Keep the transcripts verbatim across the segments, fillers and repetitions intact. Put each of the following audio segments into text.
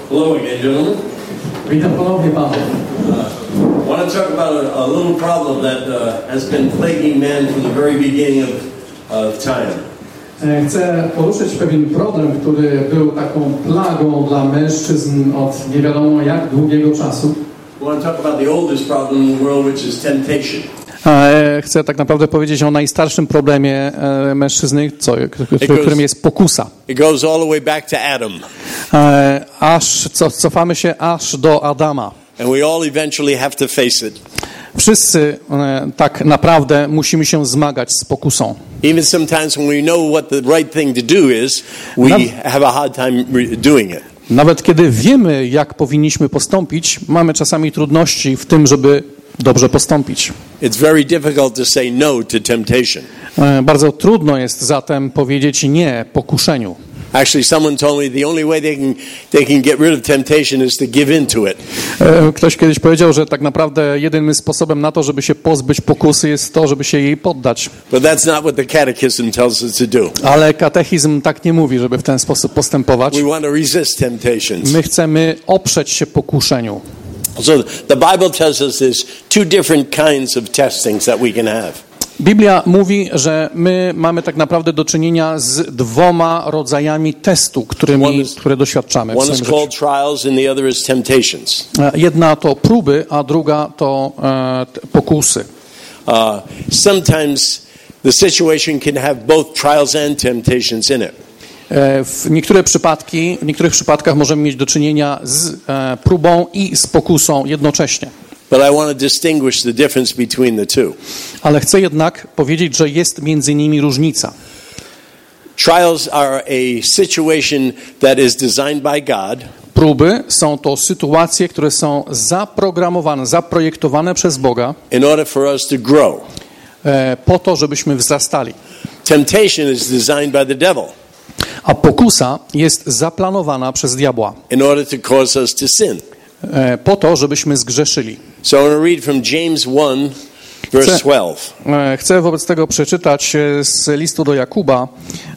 Hello again, gentlemen. Witam ponownie, Paweł. I want to talk about a, a little problem that uh, has been plaguing man from the very beginning of, of time. Chcę poruszyć pewien problem, który był taką plagą dla mężczyzn od nie wiadomo jak długiego czasu. I want to talk about the oldest problem in the world, which is temptation. Chcę tak naprawdę powiedzieć o najstarszym problemie mężczyzny, co, którym jest pokusa. It goes all the way back to Adam. Aż co, cofamy się aż do Adama. And we all eventually have to face it. Wszyscy tak naprawdę musimy się zmagać z pokusą. Even sometimes when we know what the right thing to do is, we Nam- have a hard time re- doing it. Nawet kiedy wiemy, jak powinniśmy postąpić, mamy czasami trudności w tym, żeby dobrze postąpić. It's very difficult to say no to temptation. Bardzo trudno jest zatem powiedzieć nie pokuszeniu. Actually, someone told me the only way they can they can get rid of temptation is to give in to it. Ktoś kiedyś powiedział, że tak naprawdę jedynym sposobem na to, żeby się pozbyć pokusy, jest to, żeby się jej poddać. But that's not what the catechism tells us to do. Ale katechizm tak nie mówi, żeby w ten sposób postępować. We want to resist temptations. My chcemy oprzeć się pokuszeniu. So the Bible tells us there's two different kinds of testings that we can have. Biblia mówi, że my mamy tak naprawdę do czynienia z dwoma rodzajami testu, którymi, które doświadczamy w One swoim is życiu. called trials and the other is temptations. Jedna to próby, a druga to e, t- pokusy. Uh, sometimes the situation can have both trials and temptations in it. E, w niektóre przypadki, w niektórych przypadkach możemy mieć do czynienia z e, próbą i z pokusą jednocześnie. But I want to distinguish the difference between the two. Ale chcę jednak powiedzieć, że jest między nimi różnica. Trials are a situation that is designed by God. Próby są to sytuacje, które są zaprogramowane, zaprojektowane przez Boga In order for us to grow. e, po to, żebyśmy wzrastali. Temptation is designed by the devil. A pokusa jest zaplanowana przez diabła In order to cause us to sin. e, po to, żebyśmy zgrzeszyli. So I'm going to read from James one, verse Chcę- twelve. E, Chcę wobec tego przeczytać e, z listu do Jakuba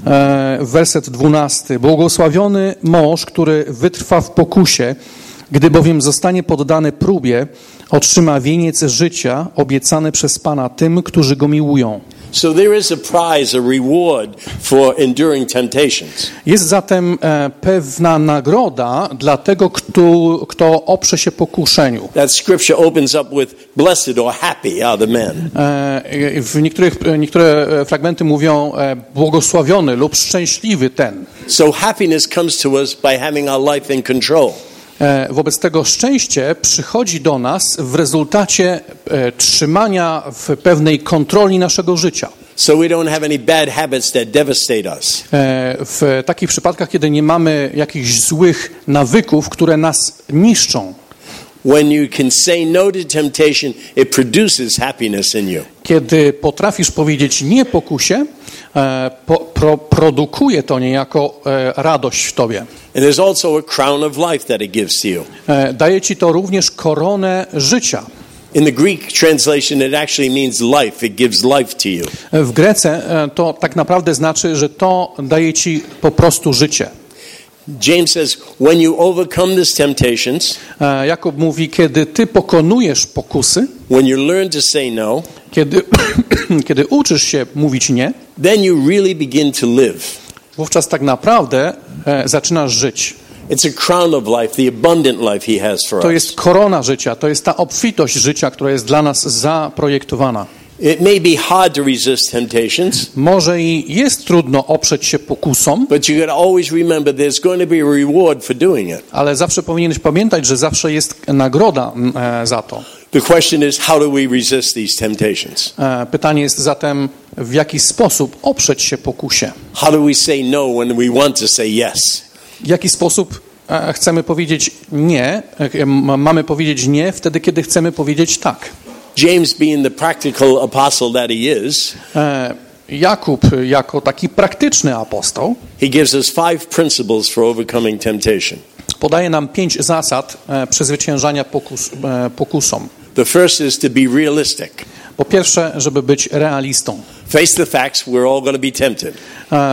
e, werset dwunasty. Błogosławiony mąż, który wytrwa w pokusie, gdy bowiem zostanie poddany próbie, otrzyma wieniec życia obiecany przez Pana tym, którzy go miłują. So there is a prize, a reward for enduring temptations. Jest zatem e, pewna nagroda dla tego, kto, kto oprze się pokuszeniu. That scripture opens up with blessed or happy are the men. E, w niektórych, niektóre fragmenty mówią e, błogosławiony lub szczęśliwy ten. So happiness comes to us by having our life in control. E, wobec tego szczęście przychodzi do nas w rezultacie e, trzymania w pewnej kontroli naszego życia. So we don't have any bad habits that devastate us. E, w takich przypadkach, kiedy nie mamy jakichś złych nawyków, które nas niszczą. When you can say no to temptation, it produces happiness in you. Kiedy potrafisz powiedzieć nie pokusie, e, po, pro, produkuje to niejako e, radość w tobie. And there's also a crown of life that it gives to you. E, daje ci to również koronę życia. In the Greek translation, it actually means life. It gives life to you. E, w Grece e, to tak naprawdę znaczy, że to daje ci po prostu życie. James says, when you overcome these temptations, E, Jakub mówi, kiedy ty pokonujesz pokusy, when you learn to say no, kiedy, kiedy uczysz się mówić nie, then you really begin to live. wówczas tak naprawdę e, zaczynasz żyć. It's a crown of life, the abundant life he has for To us. jest korona życia, to jest ta obfitość życia, która jest dla nas zaprojektowana. It may be hard to resist temptations, Może i jest trudno oprzeć się pokusom, but you got to always remember there's going to be a reward for doing it. ale zawsze powinieneś pamiętać, że zawsze jest nagroda e, za to. The question is, how do we resist these temptations? E, pytanie jest zatem, w jaki sposób oprzeć się pokusie? How do we say no when we want to say yes? W jaki sposób e, chcemy powiedzieć nie, e, m- mamy powiedzieć nie wtedy, kiedy chcemy powiedzieć tak. James, being the practical apostle that he is, E, Jakub jako taki praktyczny apostoł he gives us five principles for overcoming temptation. podaje nam pięć zasad e, przezwyciężania pokus, e, pokusom. The first is to be realistic. Po pierwsze, żeby być realistą. Face the facts, we're all going to be tempted. E, po,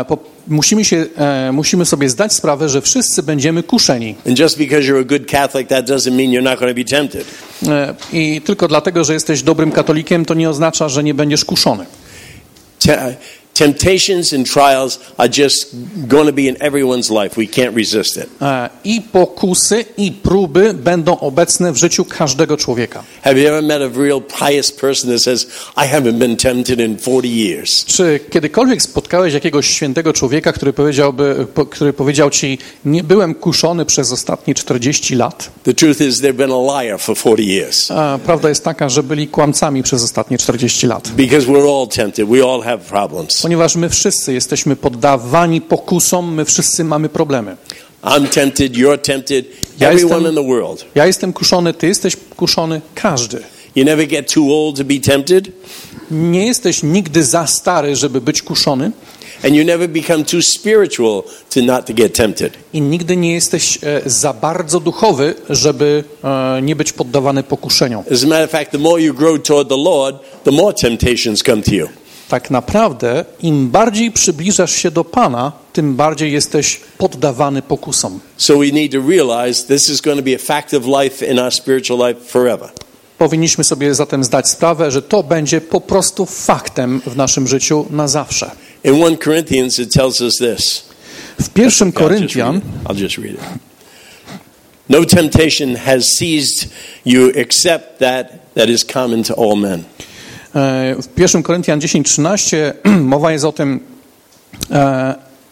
musimy, się, e, musimy sobie zdać sprawę, że wszyscy będziemy kuszeni. And just because you're a good Catholic, that doesn't mean you're not going to be tempted. E, I tylko dlatego, że jesteś dobrym katolikiem, to nie oznacza, że nie będziesz kuszony. Te- Temptations and trials are just going to be in everyone's life. We can't resist it. E, I pokusy, i próby będą obecne w życiu każdego człowieka. Have you ever met a real pious person that says, I haven't been tempted in forty years? Czy kiedykolwiek spotkałeś jakiegoś świętego człowieka, który powiedziałby, po, który powiedział ci, nie byłem kuszony przez ostatnie czterdzieści lat? The truth is they've been a liar for forty years. A prawda jest taka, że byli kłamcami przez ostatnie czterdzieści lat. Because we're all tempted. We all have problems. Ponieważ my wszyscy jesteśmy poddawani pokusom, my wszyscy mamy problemy. I'm tempted, you're tempted, Ja everyone jestem- in the world. Ja jestem kuszony, ty jesteś kuszony, każdy. You never get too old to be tempted, Nie jesteś nigdy za stary, żeby być kuszony and you never become too spiritual to not to get tempted. i nigdy nie jesteś e, za bardzo duchowy, żeby e, nie być poddawany pokuszeniom. As a matter of fact, the more you grow toward the Lord, the more temptations come to you. Tak naprawdę, im bardziej przybliżasz się do Pana, tym bardziej jesteś poddawany pokusom. So we need to realize this is going to be a fact of life in our spiritual life forever. Powinniśmy sobie zatem zdać sprawę, że to będzie po prostu faktem w naszym życiu na zawsze. In First Corinthians it tells us this. W pierwszym I'll just read Koryntian, it. I'll just read it. No temptation has seized you except that that is common to all men. e, w pierwszym Koryntian dziesięć trzynaście mowa jest o tym, e,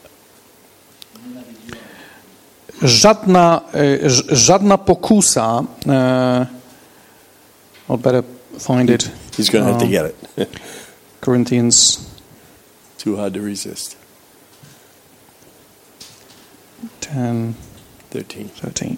żadna, e, ż- żadna pokusa, e, I'll better find it, He's going to have to Um, get it. Corinthians Too hard to resist. ten, thirteen. thirteen.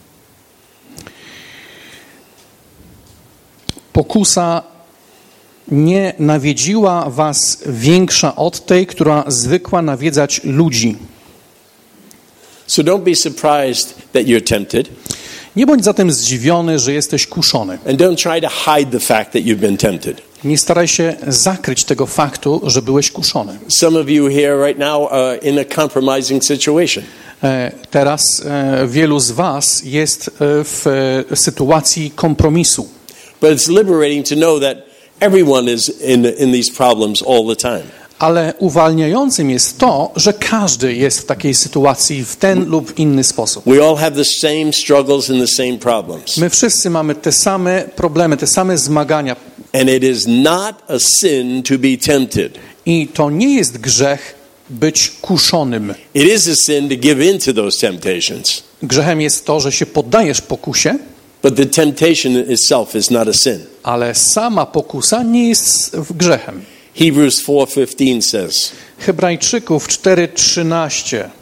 Pokusa nie nawiedziła was większa od tej, która zwykła nawiedzać ludzi. So don't be surprised that you're tempted, Nie bądź zatem zdziwiony, że jesteś kuszony. and don't try to hide the fact that you've been tempted. Nie staraj się zakryć tego faktu, że byłeś kuszony. Some of you here right now are in a compromising situation. E, Teraz e, wielu z was jest e, w e, sytuacji kompromisu. But it's liberating to know that everyone is in, in these problems all the time. Ale uwalniającym jest to, że każdy jest w takiej sytuacji w ten lub inny sposób. We all have the same struggles and the same problems. My wszyscy mamy te same problemy, te same zmagania. And it is not a sin to be tempted. I to nie jest grzech być kuszonym. It is a sin to give in to those temptations. Grzechem jest to, że się poddajesz pokusie, But the temptation itself is not a sin. ale sama pokusa nie jest grzechem. Hebrews four fifteen says, Hebrajczyków cztery trzynaście.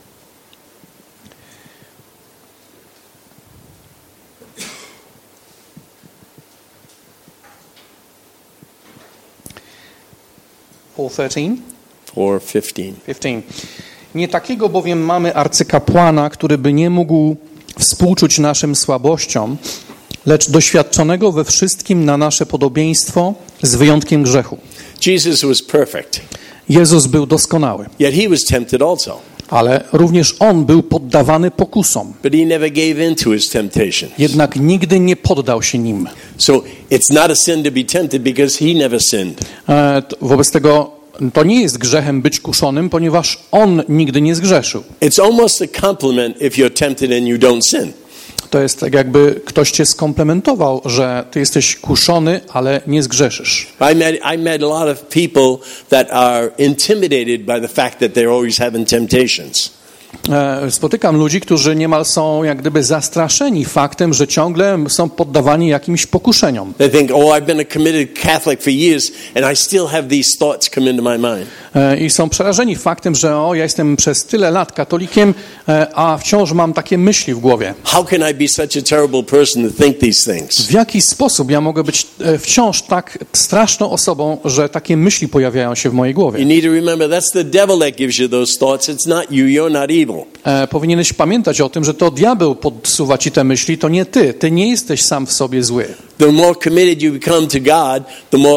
four thirteen. four fifteen. piętnaście. Nie takiego bowiem mamy arcykapłana, który by nie mógł współczuć naszym słabościom, lecz doświadczonego we wszystkim na nasze podobieństwo, z wyjątkiem grzechu. Jesus was perfect, Jezus był doskonały, yet he was tempted also. ale również On był poddawany pokusom. But he never gave in to his temptation. Jednak nigdy nie poddał się nim. So it's not a sin to be tempted because he never sinned. E, to- Wobec tego to nie jest grzechem być kuszonym, ponieważ On nigdy nie zgrzeszył. It's almost a compliment if you're tempted and you don't sin. To jest tak, jakby ktoś cię skomplementował, że ty jesteś kuszony, ale nie zgrzeszysz. I met I met a lot of people that are intimidated by the fact that they're always having temptations. E, Spotykam ludzi, którzy niemal są jak gdyby zastraszeni faktem, że ciągle są poddawani jakimś pokuszeniom. They think, oh, I've been a committed Catholic for years and I still have these thoughts come into my mind. E, I są przerażeni faktem, że o, ja jestem przez tyle lat katolikiem, e, a wciąż mam takie myśli w głowie. How can I be such a terrible person to think these things? W jaki sposób ja mogę być e, wciąż tak straszną osobą, że takie myśli pojawiają się w mojej You głowie? need to remember that's the devil that gives you those thoughts. It's not you. You're not evil. E, Powinieneś pamiętać o tym, że to diabeł podsuwa ci te myśli, to nie ty. Ty nie jesteś sam w sobie zły. The more committed you become to God, the more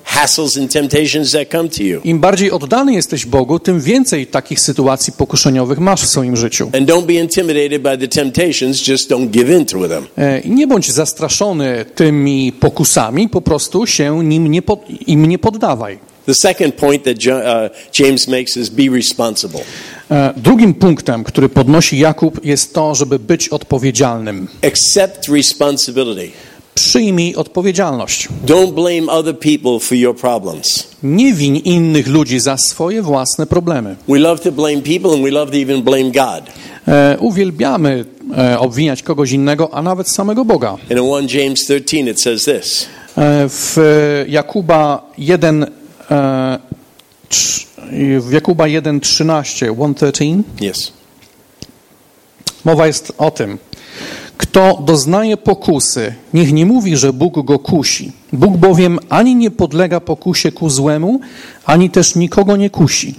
hassles and temptations that come to you. Im bardziej oddany jesteś Bogu, tym więcej takich sytuacji pokuszeniowych masz w swoim życiu. And don't be intimidated by the temptations, just don't give in to them. E, I nie bądź zastraszony tymi pokusami, po prostu się nim nie pod, im nie poddawaj. The second point that uh, James makes is be responsible. E, drugim punktem, który podnosi Jakub, jest to, żeby być odpowiedzialnym. Accept responsibility. Przyjmij odpowiedzialność. Don't blame other people for your problems. Nie wiń innych ludzi za swoje własne problemy. We love to blame people and we love to even blame God. E, uwielbiamy e, obwiniać kogoś innego, a nawet samego Boga. And in First James thirteen it says this. E, w Jakuba jeden e, trz, w Jakuba jeden trzynaście, jeden trzynaście Yes. mowa jest o tym. Kto doznaje pokusy, niech nie mówi, że Bóg go kusi. Bóg bowiem ani nie podlega pokusie ku złemu, ani też nikogo nie kusi.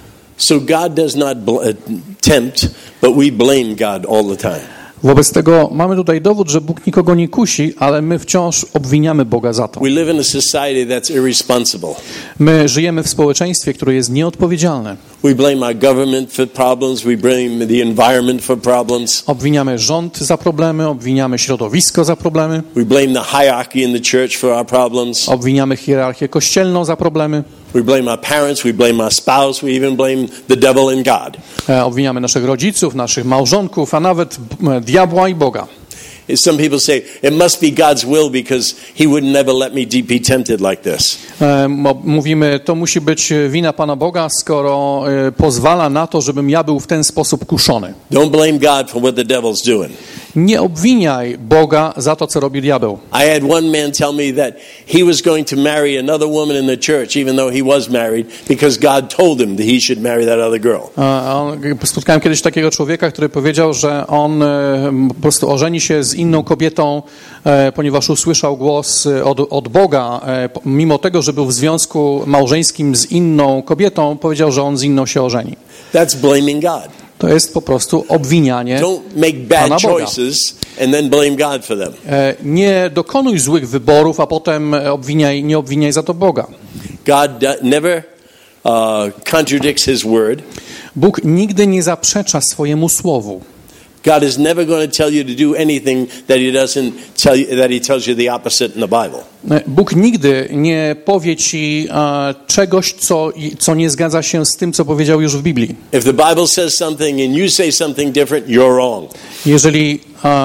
So God does not bl- tempt, but we blame God all the time. Wobec tego mamy tutaj dowód, że Bóg nikogo nie kusi, ale my wciąż obwiniamy Boga za to. We live in a society that's irresponsible. My żyjemy w społeczeństwie, które jest nieodpowiedzialne. We blame our government for problems, we blame the environment for problems. Obwiniamy rząd za problemy, obwiniamy środowisko za problemy. We blame the hierarchy in the church for our problems. Obwiniamy hierarchię kościelną za problemy. We blame our parents, we blame our spouse, we even blame the devil and God. E, obwiniamy naszych rodziców, naszych małżonków, a nawet e, diabła i Boga. Some people say it must be God's will because he would never let me be tempted like this. E, mówimy, to musi być wina Pana Boga, skoro e, pozwala na to, żebym ja był w ten sposób kuszony. Don't blame God for what the devil's doing. Nie obwiniaj Boga za to, co robi diabeł. I had one man tell me that he was going to marry another woman in the church, even though he was married, because God told him that he should marry that other girl. Spotkałem kiedyś takiego człowieka, który powiedział, że on po prostu ożeni się z inną kobietą, ponieważ usłyszał głos od, od Boga. Mimo tego, że był w związku małżeńskim z inną kobietą, powiedział, że on z inną się ożeni. That's blaming God. To jest po prostu obwinianie Don't make Pana bad Boga. choices and then blame God for them. Nie dokonuj złych wyborów, a potem obwiniaj, nie obwiniaj za to Boga. God never uh, contradicts his word. Bóg nigdy nie zaprzecza swojemu słowu. God is never going to tell you to do anything that he doesn't tell you, that he tells you the opposite in the Bible. Bóg nigdy nie powie ci uh, czegoś, co, co nie zgadza się z tym, co powiedział już w Biblii. If the Bible says something and you say something different, you're wrong. Jeżeli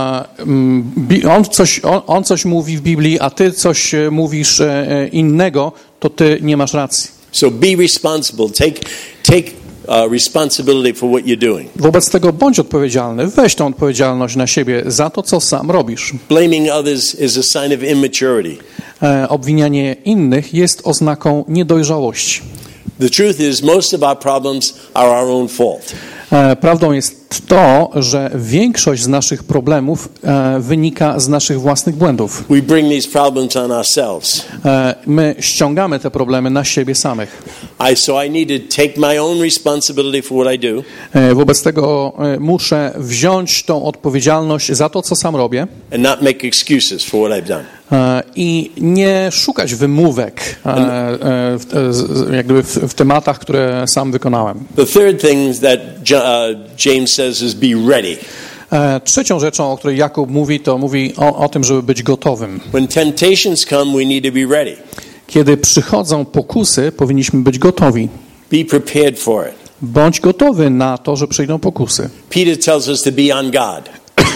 uh, on, coś, on, on coś mówi w Biblii, a ty coś mówisz uh, innego, to ty nie masz racji. So be responsible. Take take Uh, responsibility for what you're doing. Wobec tego bądź odpowiedzialny. Weź tą odpowiedzialność na siebie za to, co sam robisz. Blaming others is a sign of immaturity. E, obwinianie innych jest oznaką niedojrzałości. The truth is, most of our problems are our own fault. E, prawdą jest to, że większość z naszych problemów e, wynika z naszych własnych błędów. We bring these problems on ourselves. E, my ściągamy te problemy na siebie samych. I so I need to take my own responsibility for what I do. E, wobec tego e, muszę wziąć tą odpowiedzialność za to, co sam robię. And not make excuses for what I've done. E, I nie szukać wymówek e, e, w, e, jakby w, w tematach, które sam wykonałem. The third thing that uh, James says is be ready. E, trzecią rzeczą, o której Jakub mówi, to mówi o, o tym, żeby być gotowym. When temptations come, we need to be ready. Kiedy przychodzą pokusy, powinniśmy być gotowi. Be prepared for it. Bądź gotowy na to, że przyjdą pokusy. Peter tells us to be on guard.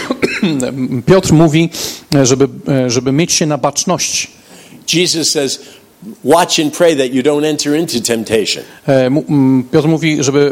Piotr mówi, żeby, żeby mieć się na baczności. Jesus says, watch and pray that you don't enter into temptation. Piotr mówi, żeby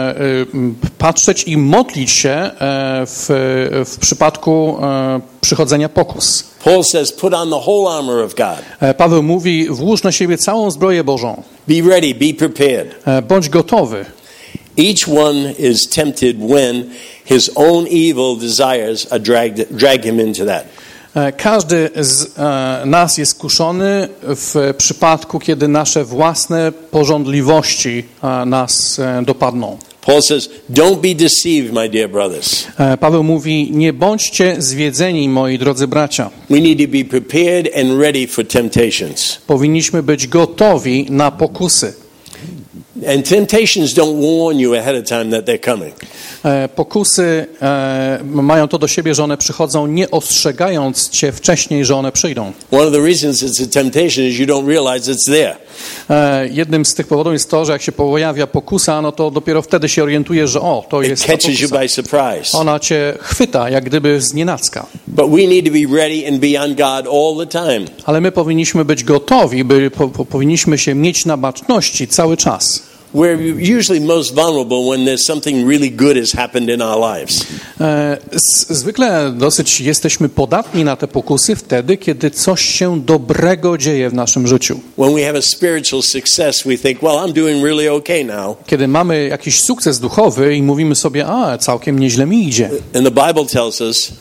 patrzeć i modlić się w, w przypadku przychodzenia pokus. Paul says, put on the whole armor of God. Paweł mówi, włóż na siebie całą zbroję Bożą. Be ready, be prepared. Bądź gotowy. Each one is tempted when his own evil desires are dragged, drag him into that. Każdy z nas jest kuszony w przypadku, kiedy nasze własne pożądliwości nas dopadną. Paul says, don't be deceived, my dear brothers. Paweł mówi, nie bądźcie zwiedzeni, moi drodzy bracia. We need to be prepared and ready for temptations. Powinniśmy być gotowi na pokusy. And temptations don't warn you ahead of time that they're coming. Pokusy e, mają to do siebie, że one przychodzą nie ostrzegając cię wcześniej, że one przyjdą. One of the reasons it's a temptation is you don't realize it's there. E, jednym z tych powodów jest to, że jak się pojawia pokusa, no to dopiero wtedy się orientujesz, że o, to jest It ta catches you pokusa. by surprise. Ona cię chwyta, jak gdyby znienacka. But we need to be ready and be on God all the time. Ale my powinniśmy być gotowi, by, po, po, powinniśmy się mieć na baczności cały czas. We're usually most vulnerable when there's something really good has happened in our lives. E, z, zwykle dosyć jesteśmy podatni na te pokusy wtedy, kiedy coś się dobrego dzieje w naszym życiu. When we have a spiritual success, we think, well, I'm doing really okay now. Kiedy mamy jakiś sukces duchowy i mówimy sobie, a całkiem nieźle mi idzie. And the Bible tells us,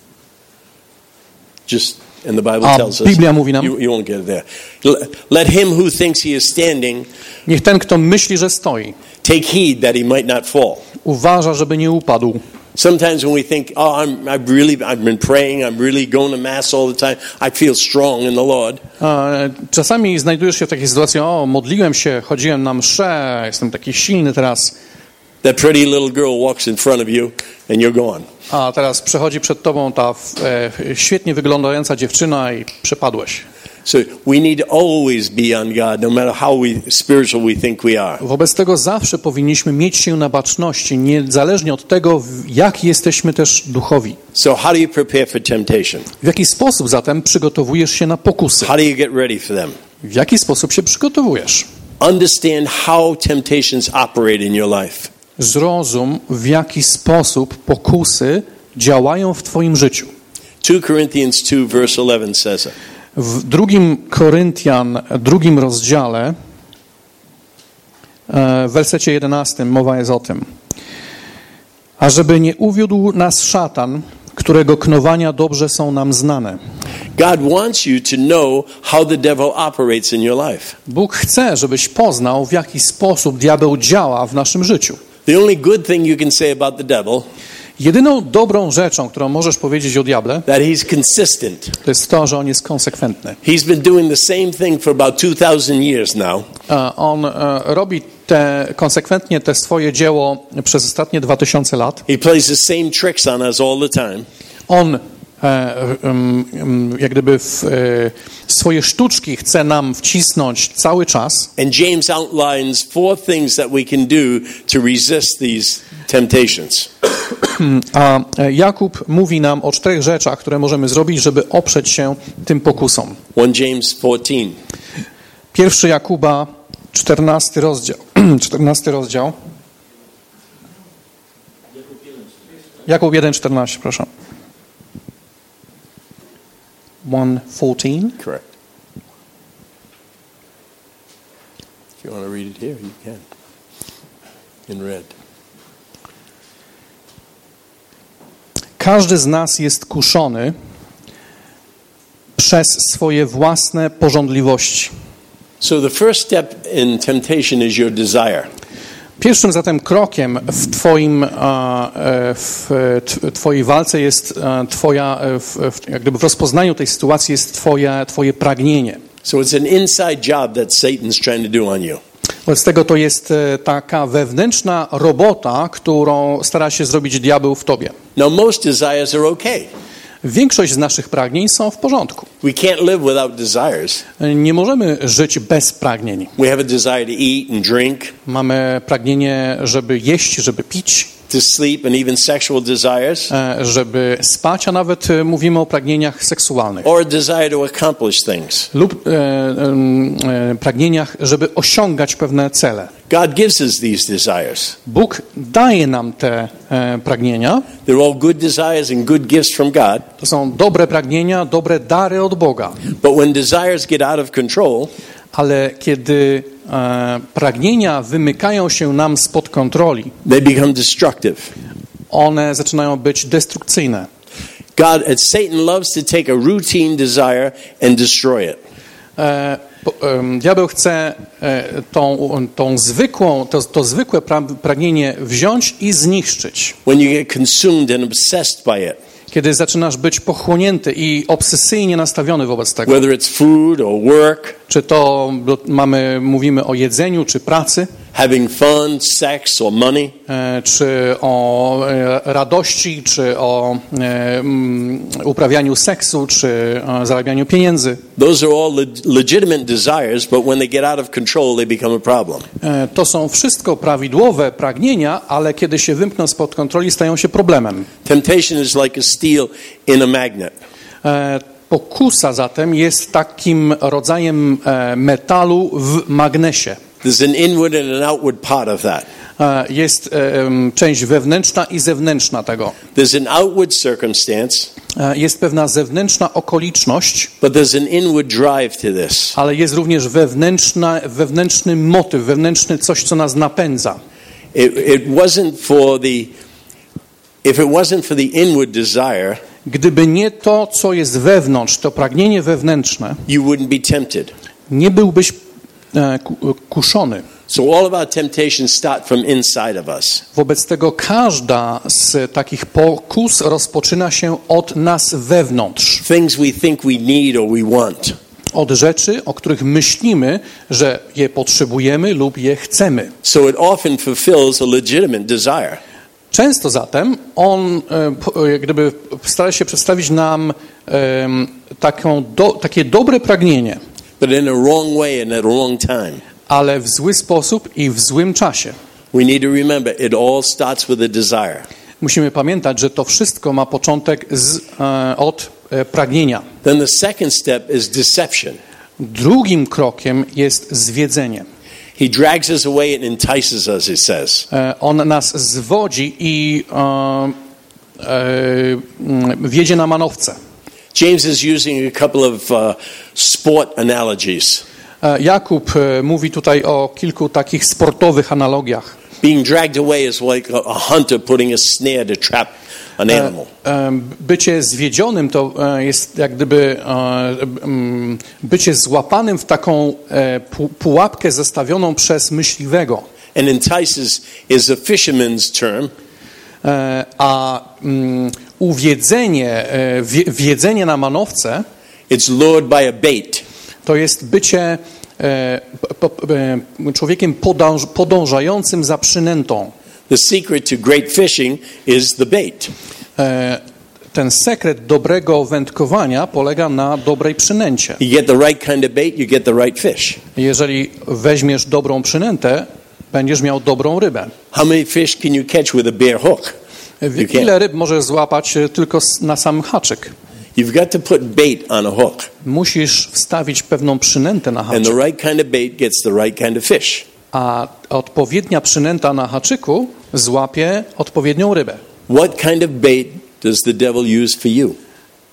just, and the Bible A tells us, Biblia mówi nam, you, you won't get it there. Let him who thinks he is standing niech ten, kto myśli, że stoi, take heed that he might not fall. uważa, żeby nie upadł. Sometimes when we think, oh, I'm, I've really, I've been praying, I'm really going to mass all the time, I feel strong in the Lord. Czasami znajdujesz się w takiej sytuacji, o, modliłem się, chodziłem na mszę, jestem taki silny teraz. That pretty little girl walks in front of you and you're gone. A teraz przechodzi przed tobą ta e, świetnie wyglądająca dziewczyna i przepadłeś. So we need to always be on God, no matter how we spiritual we think we are. Wobec tego zawsze powinniśmy mieć się na baczności, niezależnie od tego, jak jesteśmy też duchowi. So how do you prepare for temptation? W jaki sposób zatem przygotowujesz się na pokusy? How do you get ready for them? W jaki sposób się przygotowujesz? Understand how temptations operate in your life. Zrozum, w jaki sposób pokusy działają w twoim życiu. Second Corinthians two verse eleven says it. W drugim Koryntian, drugim rozdziale, w wersecie jedenastym mowa jest o tym. A żeby nie uwiódł nas szatan, którego knowania dobrze są nam znane. God wants you to know how the devil operates in your life. Bóg chce, żebyś poznał, w jaki sposób diabeł działa w naszym życiu. The only good thing you can say about the devil, jedyną dobrą rzeczą, którą możesz powiedzieć o diable, that he's consistent. to jest to, że on jest konsekwentny. He's been doing the same thing for about two thousand years now. On robi te, konsekwentnie te swoje dzieło przez ostatnie dwa tysiące lat. He plays the same tricks on us all the time. On jak gdyby w swoje sztuczki chce nam wcisnąć cały czas. And James outlines four things that we can do to resist these temptations. A Jakub mówi nam o czterech rzeczach, które możemy zrobić, żeby oprzeć się tym pokusom. First James fourteen. Pierwszy Jakuba, czternasty rozdział. czternasty rozdział. Jakub jeden czternaście, proszę. one fourteen. Correct. If you want to read it here, you can. In red. Każdy z nas jest kuszony przez swoje własne pożądliwości. So the first step in temptation is your desire. Pierwszym zatem krokiem w twoim, w twojej walce jest twoja, jak gdyby w rozpoznaniu tej sytuacji jest twoje, twoje pragnienie. So it's an inside job that Satan's trying to do on you. Wobec tego to jest taka wewnętrzna robota, którą stara się zrobić diabeł w tobie. Now most desires are okay. Większość z naszych pragnień są w porządku. We can't live without desires. Nie możemy żyć bez pragnień. We have a desire to eat and drink. Mamy pragnienie, żeby jeść, żeby pić. To sleep and even sexual desires. Żeby spać, a nawet mówimy o pragnieniach seksualnych. Or a desire to accomplish things. Lub e, e, pragnieniach, żeby osiągać pewne cele. God gives us these desires. Bóg daje nam te e, pragnienia. They're all good desires and good gifts from God. To są dobre pragnienia, dobre dary od Boga. But when desires get out of control, ale kiedy e, pragnienia wymykają się nam spod kontroli, they become destructive. one zaczynają być destrukcyjne. God, Satan loves to take a routine desire and destroy it. E, po, e, diabeł chce e, tą, tą zwykłą, to, to zwykłe pra, pragnienie wziąć i zniszczyć. When you get consumed and obsessed by it. Kiedy zaczynasz być pochłonięty i obsesyjnie nastawiony wobec tego. Whether it's food or work. Czy to mamy, mówimy o jedzeniu, czy pracy. Having fun, sex or money. E, czy o e, radości, czy o e, um, uprawianiu seksu, czy o zarabianiu pieniędzy. Those are all le- legitimate desires, but when they get out of control, they become a problem. E, to są wszystko prawidłowe pragnienia, ale kiedy się wymkną spod kontroli, stają się problemem. Temptation is like a steel in a magnet. E, pokusa zatem jest takim rodzajem e, metalu w magnesie. There's an inward and an outward part of that. E, jest e, część wewnętrzna i zewnętrzna tego. There's an outward circumstance. E, jest pewna zewnętrzna okoliczność, But there's an inward drive to this. ale jest również wewnętrzna, wewnętrzny motyw, wewnętrzny coś, co nas napędza. It, it wasn't for the, if it wasn't for the inward desire, Gdyby nie to, co jest wewnątrz, to pragnienie wewnętrzne, you wouldn't be tempted. nie byłbyś e, ku, kuszony. So all of our temptations start from inside of us. Wobec tego każda z takich pokus rozpoczyna się od nas wewnątrz. Things we think we need or we want. Od rzeczy, o których myślimy, że je potrzebujemy lub je chcemy. So it often fulfills a legitimate desire. Często zatem on e, gdyby stara się przedstawić nam e, taką do, takie dobre pragnienie, But in a wrong way and at a wrong time. ale w zły sposób i w złym czasie. We need to remember it all starts with a desire. Musimy pamiętać, że to wszystko ma początek z, e, od e, pragnienia. Then the second step is deception. Drugim krokiem jest zwiedzenie. He drags us away and entices us, it says. E, on nas zwodzi i e, e, wiedzie na manowce. James is using a couple of uh, sport analogies. E, Jakub e, mówi tutaj o kilku takich sportowych analogiach. Being dragged away is like a, a hunter putting a snare to trap an animal. E, bycie zwiedzionym to e, jest jak gdyby e, m, bycie złapanym w taką e, pu, pułapkę zastawioną przez myśliwego. And entices is a fisherman's term. E, a mm, uwiedzenie, e, wie, wiedzenie na manowce It's lured by a bait. to jest bycie e, po, e, człowiekiem podąż, podążającym za przynętą. The secret to great fishing is the bait. E, ten sekret dobrego wędkowania polega na dobrej przynęcie. You get the right kind of bait, you get the right fish. Jeżeli weźmiesz dobrą przynętę, będziesz miał dobrą rybę. How many fish can you catch with a bare hook? You Ile can't. ryb możesz złapać tylko na sam haczyk? You've got to put bait on a hook. Musisz wstawić pewną przynętę na And haczyk. the right kind of bait gets the right kind of fish. A odpowiednia przynęta na haczyku złapie odpowiednią rybę. What kind of bait does the devil use for you?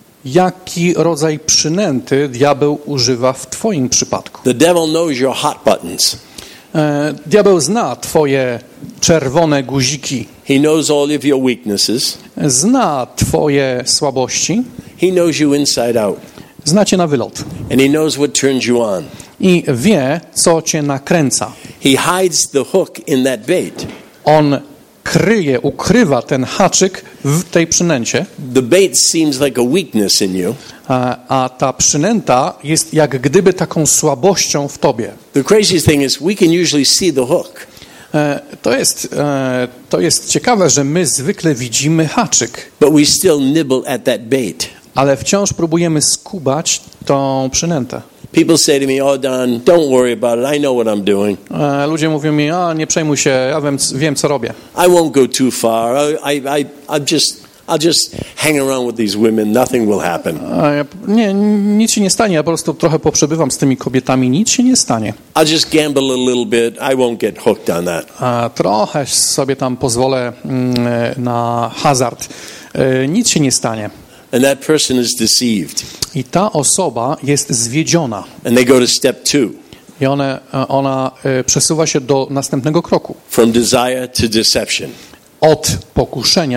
Jaki rodzaj przynęty diabeł używa w twoim przypadku? The devil knows your hot buttons. E, diabeł zna twoje czerwone guziki, He knows all of your weaknesses. zna twoje słabości, He knows you inside out. zna cię na wylot And he knows what turns you on. i wie, co cię nakręca. He hides the hook in that bait. On kryje, ukrywa ten haczyk w tej przynęcie, The bait seems like a weakness in you. a, a ta przynęta jest jak gdyby taką słabością w tobie. The craziest thing is we can usually see the hook. E, To jest, e, to jest ciekawe, że my zwykle widzimy haczyk, But we still nibble at that bait. ale wciąż próbujemy skubać tą przynętę. People say to me, oh, Don, don't worry about it. I know what I'm doing. E, Ludzie mówią mi, a nie przejmuj się, ja wiem, wiem co robię. I won't go too far. I, I, I, I'll just, I'll just hang around with these women. Nothing will happen. A ja, nie, nic się nie stanie, ja po prostu trochę poprzebywam z tymi kobietami, nic się nie stanie. I'll just gamble a little bit. I won't get hooked on that. A trochę sobie tam pozwolę mm, na hazard. E, Nic się nie stanie. And that person is deceived. I ta osoba jest zwiedziona. And they go to step two, I one, ona e, przesuwa się do następnego kroku. from desire to deception. Od pokuszenia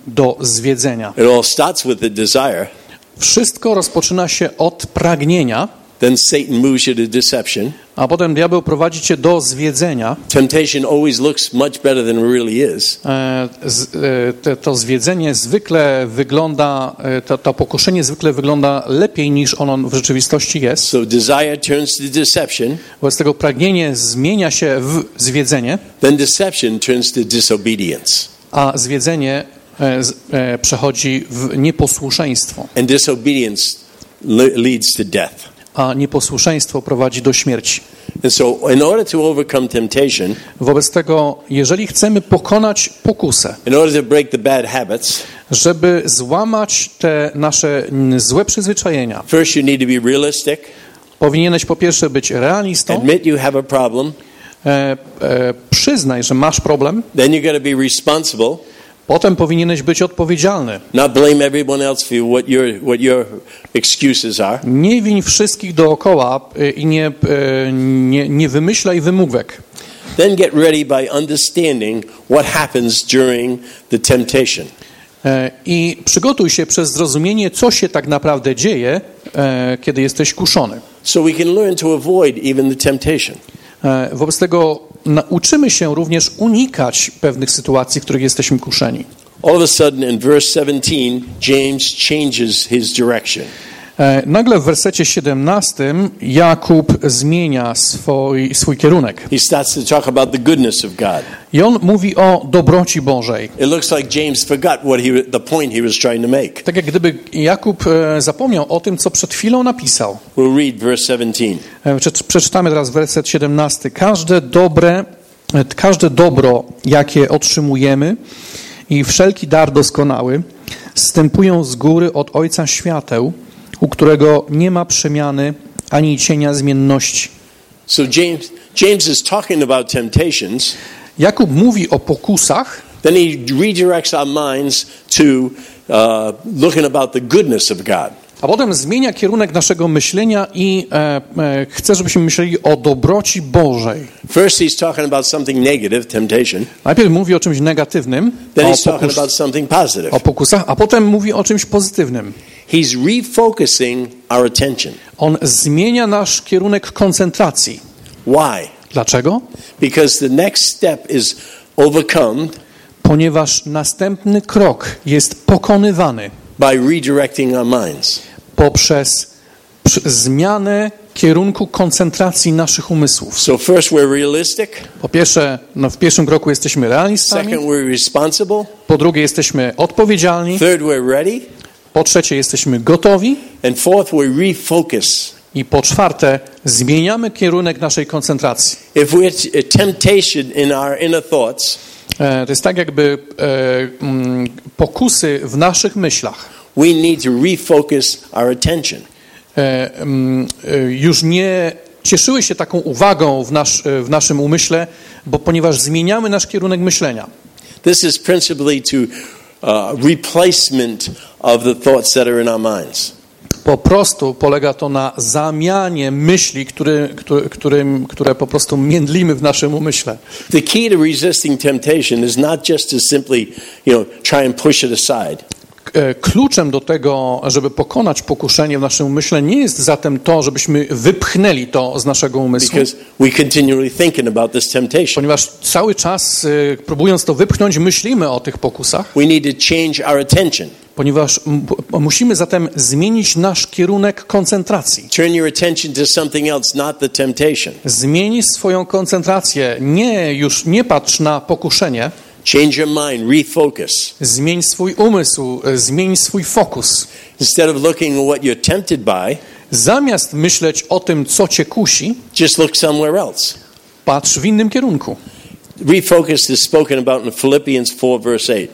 do zwiedzenia. It all starts with the desire. Wszystko rozpoczyna się od pragnienia, Then Satan moves you to deception. a potem diabeł prowadzi cię do zwiedzenia. Temptation always looks much better than it really is. E, z, e, te, to zwiedzenie zwykle wygląda, e, to, to pokuszenie zwykle wygląda lepiej niż ono w rzeczywistości jest. So desire turns to deception. Wobec tego pragnienie zmienia się w zwiedzenie, Then deception turns to disobedience. a zwiedzenie e, z, e, przechodzi w nieposłuszeństwo, And disobedience le- leads to death. a nieposłuszeństwo prowadzi do śmierci. And so in order to overcome temptation, Wobec tego, jeżeli chcemy pokonać pokusę, in order to break the bad habits, żeby złamać te nasze mm, złe przyzwyczajenia, first you need to be realistic, powinieneś po pierwsze być realistą, admit you have a problem, e, e, przyznaj, że masz problem, then you got to be responsible, potem powinieneś być odpowiedzialny. not blame everyone else for what your what your excuses are. Nie wiń wszystkich dookoła e, i nie, e, nie, nie wymyślaj wymówek. Then get ready by understanding what happens during the temptation. E, I przygotuj się przez zrozumienie, co się tak naprawdę dzieje, e, kiedy jesteś kuszony. So we can learn to avoid even the temptation. E, wobec tego nauczymy się również unikać pewnych sytuacji, w których jesteśmy kuszeni. All of a sudden in verse seventeen, James changes his direction. E, Nagle w wersecie siedemnastym Jakub zmienia swój, swój kierunek. He starts to talk about the goodness of God. I on mówi o dobroci Bożej. It looks like James forgot what he the point he was trying to make. Tak jak gdyby Jakub e, zapomniał o tym, co przed chwilą napisał. We'll read verse seventeen. E, prze- Przeczytamy teraz werset siedemnasty. Każde dobre, e, każde dobro, jakie otrzymujemy i wszelki dar doskonały, zstępują z góry od Ojca Świateł, u którego nie ma przemiany ani cienia zmienności. So James James is talking about temptations. Jakub mówi o pokusach, Then he redirects our minds to uh, looking about the goodness of God. a potem zmienia kierunek naszego myślenia i e, e, chce, żebyśmy myśleli o dobroci Bożej. First he's talking about something negative, temptation. Najpierw mówi o czymś negatywnym, Then o, he's talking pokus, about something positive. o pokusach, a potem mówi o czymś pozytywnym. He's refocusing our attention. On zmienia nasz kierunek koncentracji. Why? Dlaczego? Because the next step is overcome Ponieważ następny krok jest pokonywany by redirecting our minds. poprzez przy- zmianę kierunku koncentracji naszych umysłów. So first we're realistic. Po pierwsze, no w pierwszym kroku jesteśmy realistami, Second we're responsible. po drugie jesteśmy odpowiedzialni, Third we're ready. po trzecie jesteśmy gotowi And fourth we refocus. i po czwarte zmieniamy kierunek naszej koncentracji. If we're t- temptation in our inner thoughts, E, To jest tak jakby e, mm, pokusy w naszych myślach. we need to refocus our attention. E, mm, e, Już nie cieszyły się taką uwagą w, nasz, e, w naszym umyśle, bo ponieważ zmieniamy nasz kierunek myślenia. This is principally to uh, replacement of the thoughts that are in our minds. Po prostu polega to na zamianie myśli, które, które, którym, które po prostu międlimy w naszym umyśle. The key to resisting temptation is not just to simply, you know, try and push it aside. E, Kluczem do tego, żeby pokonać pokuszenie w naszym umyśle, nie jest zatem to, żebyśmy wypchnęli to z naszego umysłu, Because we continually thinking about this temptation. ponieważ cały czas, e, próbując to wypchnąć, myślimy o tych pokusach, We need to change our attention. ponieważ m- p- musimy zatem zmienić nasz kierunek koncentracji. Turn your attention to something else, not the temptation. Zmień swoją koncentrację, nie już nie patrz na pokuszenie, Change your mind, refocus. zmień swój umysł, e, zmień swój fokus. Instead of looking at what you're tempted by, Zamiast myśleć o tym, co cię kusi, just look somewhere else. patrz w innym kierunku. Refocus is spoken about in Philippians four, verse eight.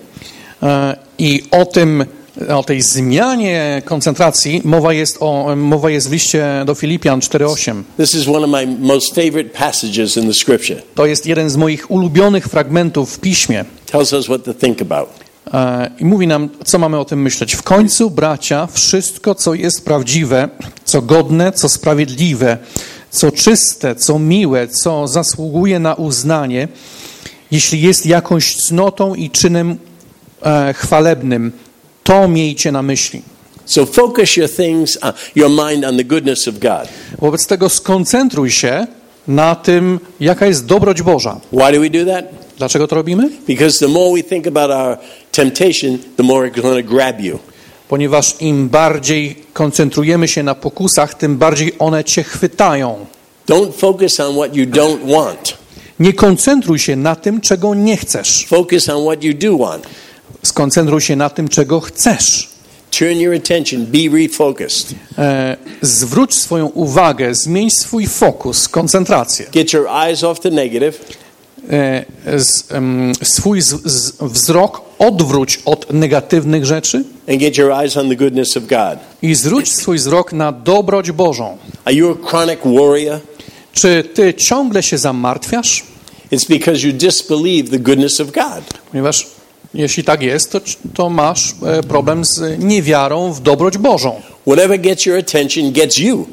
E, I o tym, o tej zmianie koncentracji mowa jest, o, mowa jest w liście do Filipian cztery osiem. This is one of my most favorite passages in the scripture. To jest jeden z moich ulubionych fragmentów w Piśmie. Tells us what to think about. E, I mówi nam, co mamy o tym myśleć. W końcu, bracia, wszystko, co jest prawdziwe, co godne, co sprawiedliwe, co czyste, co miłe, co zasługuje na uznanie, jeśli jest jakąś cnotą i czynem e, chwalebnym. To miejcie na myśli. So focus your things, uh, your mind on the goodness of God. Wobec tego skoncentruj się na tym, jaka jest dobroć Boża. Why do we do that? Dlaczego to robimy? Because the more we think about our temptation, the more it's going to grab you. Ponieważ im bardziej koncentrujemy się na pokusach, tym bardziej one cię chwytają. Don't focus on what you don't want. Nie koncentruj się na tym, czego nie chcesz. Focus on what you do want. Skoncentruj się na tym, czego chcesz. Turn your attention, be refocused. E, zwróć swoją uwagę, zmień swój fokus, koncentrację. Get your eyes off the negative. E, z, em, swój z, z, wzrok odwróć od negatywnych rzeczy And get your eyes on the goodness of God. i zwróć swój wzrok na dobroć Bożą. Are you a chronic worrier? Czy ty ciągle się zamartwiasz? It's because you disbelieve the goodness of God. Ponieważ jeśli tak jest, to, to masz e, problem z niewiarą w dobroć Bożą. Whatever gets your attention gets you.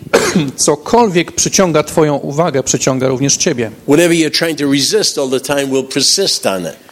Cokolwiek przyciąga twoją uwagę, przyciąga również ciebie. Whatever you're trying to resist all the time will persist on it.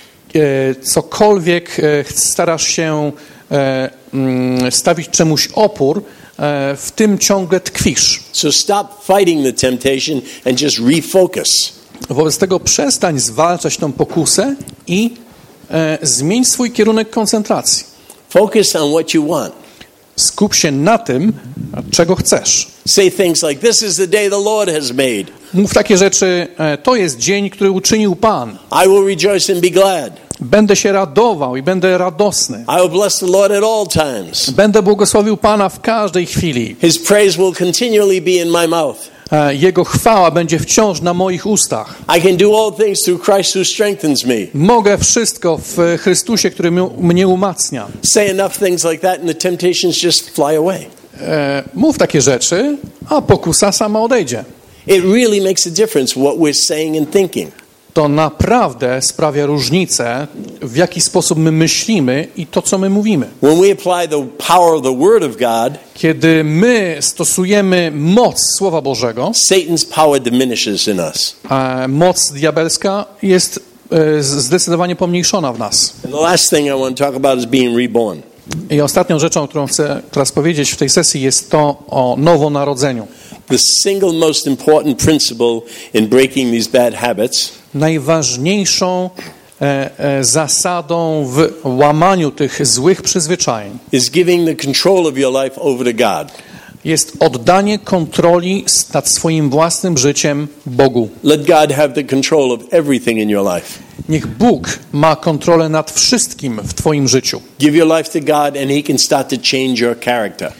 E, cokolwiek e, starasz się e, mm, stawić czemuś opór, e, w tym ciągle tkwisz. So stop fighting the temptation and just refocus. Wobec tego przestań zwalczać tą pokusę i e, zmień swój kierunek koncentracji. Focus on what you want. Skup się na tym, czego chcesz. Say things like, this is the day the Lord has made. Mów takie rzeczy, e, to jest dzień, który uczynił Pan. I will rejoice and be glad. Będę się radował i będę radosny. I will bless the Lord at all times. Będę błogosławił Pana w każdej chwili. His praise will continually be in my mouth. E, Jego chwała będzie wciąż na moich ustach. I can do all things through Christ who strengthens me. Mogę wszystko w Chrystusie, który mnie umacnia. Say enough things like that and the temptations just fly away. E, mów takie rzeczy, a pokusa sama odejdzie. It really makes a difference what we're saying and thinking. To naprawdę sprawia różnicę, w jaki sposób my myślimy i to, co my mówimy. When we apply the power of the Word of God, Kiedy my stosujemy moc Słowa Bożego, Satan's power diminishes in us. e, moc diabelska jest e, zdecydowanie pomniejszona w nas. And the last thing I want to talk about is being reborn. I ostatnią rzeczą, którą chcę teraz powiedzieć w tej sesji, jest to o nowonarodzeniu. The single most important principle in breaking these bad habits Najważniejszą e, e, zasadą w łamaniu tych złych przyzwyczajeń is giving the control of your life over to God. jest oddanie kontroli nad swoim własnym życiem Bogu. Let God have the control of everything in your life. Niech Bóg ma kontrolę nad wszystkim w twoim życiu. Give your life to God and He can start to change your character.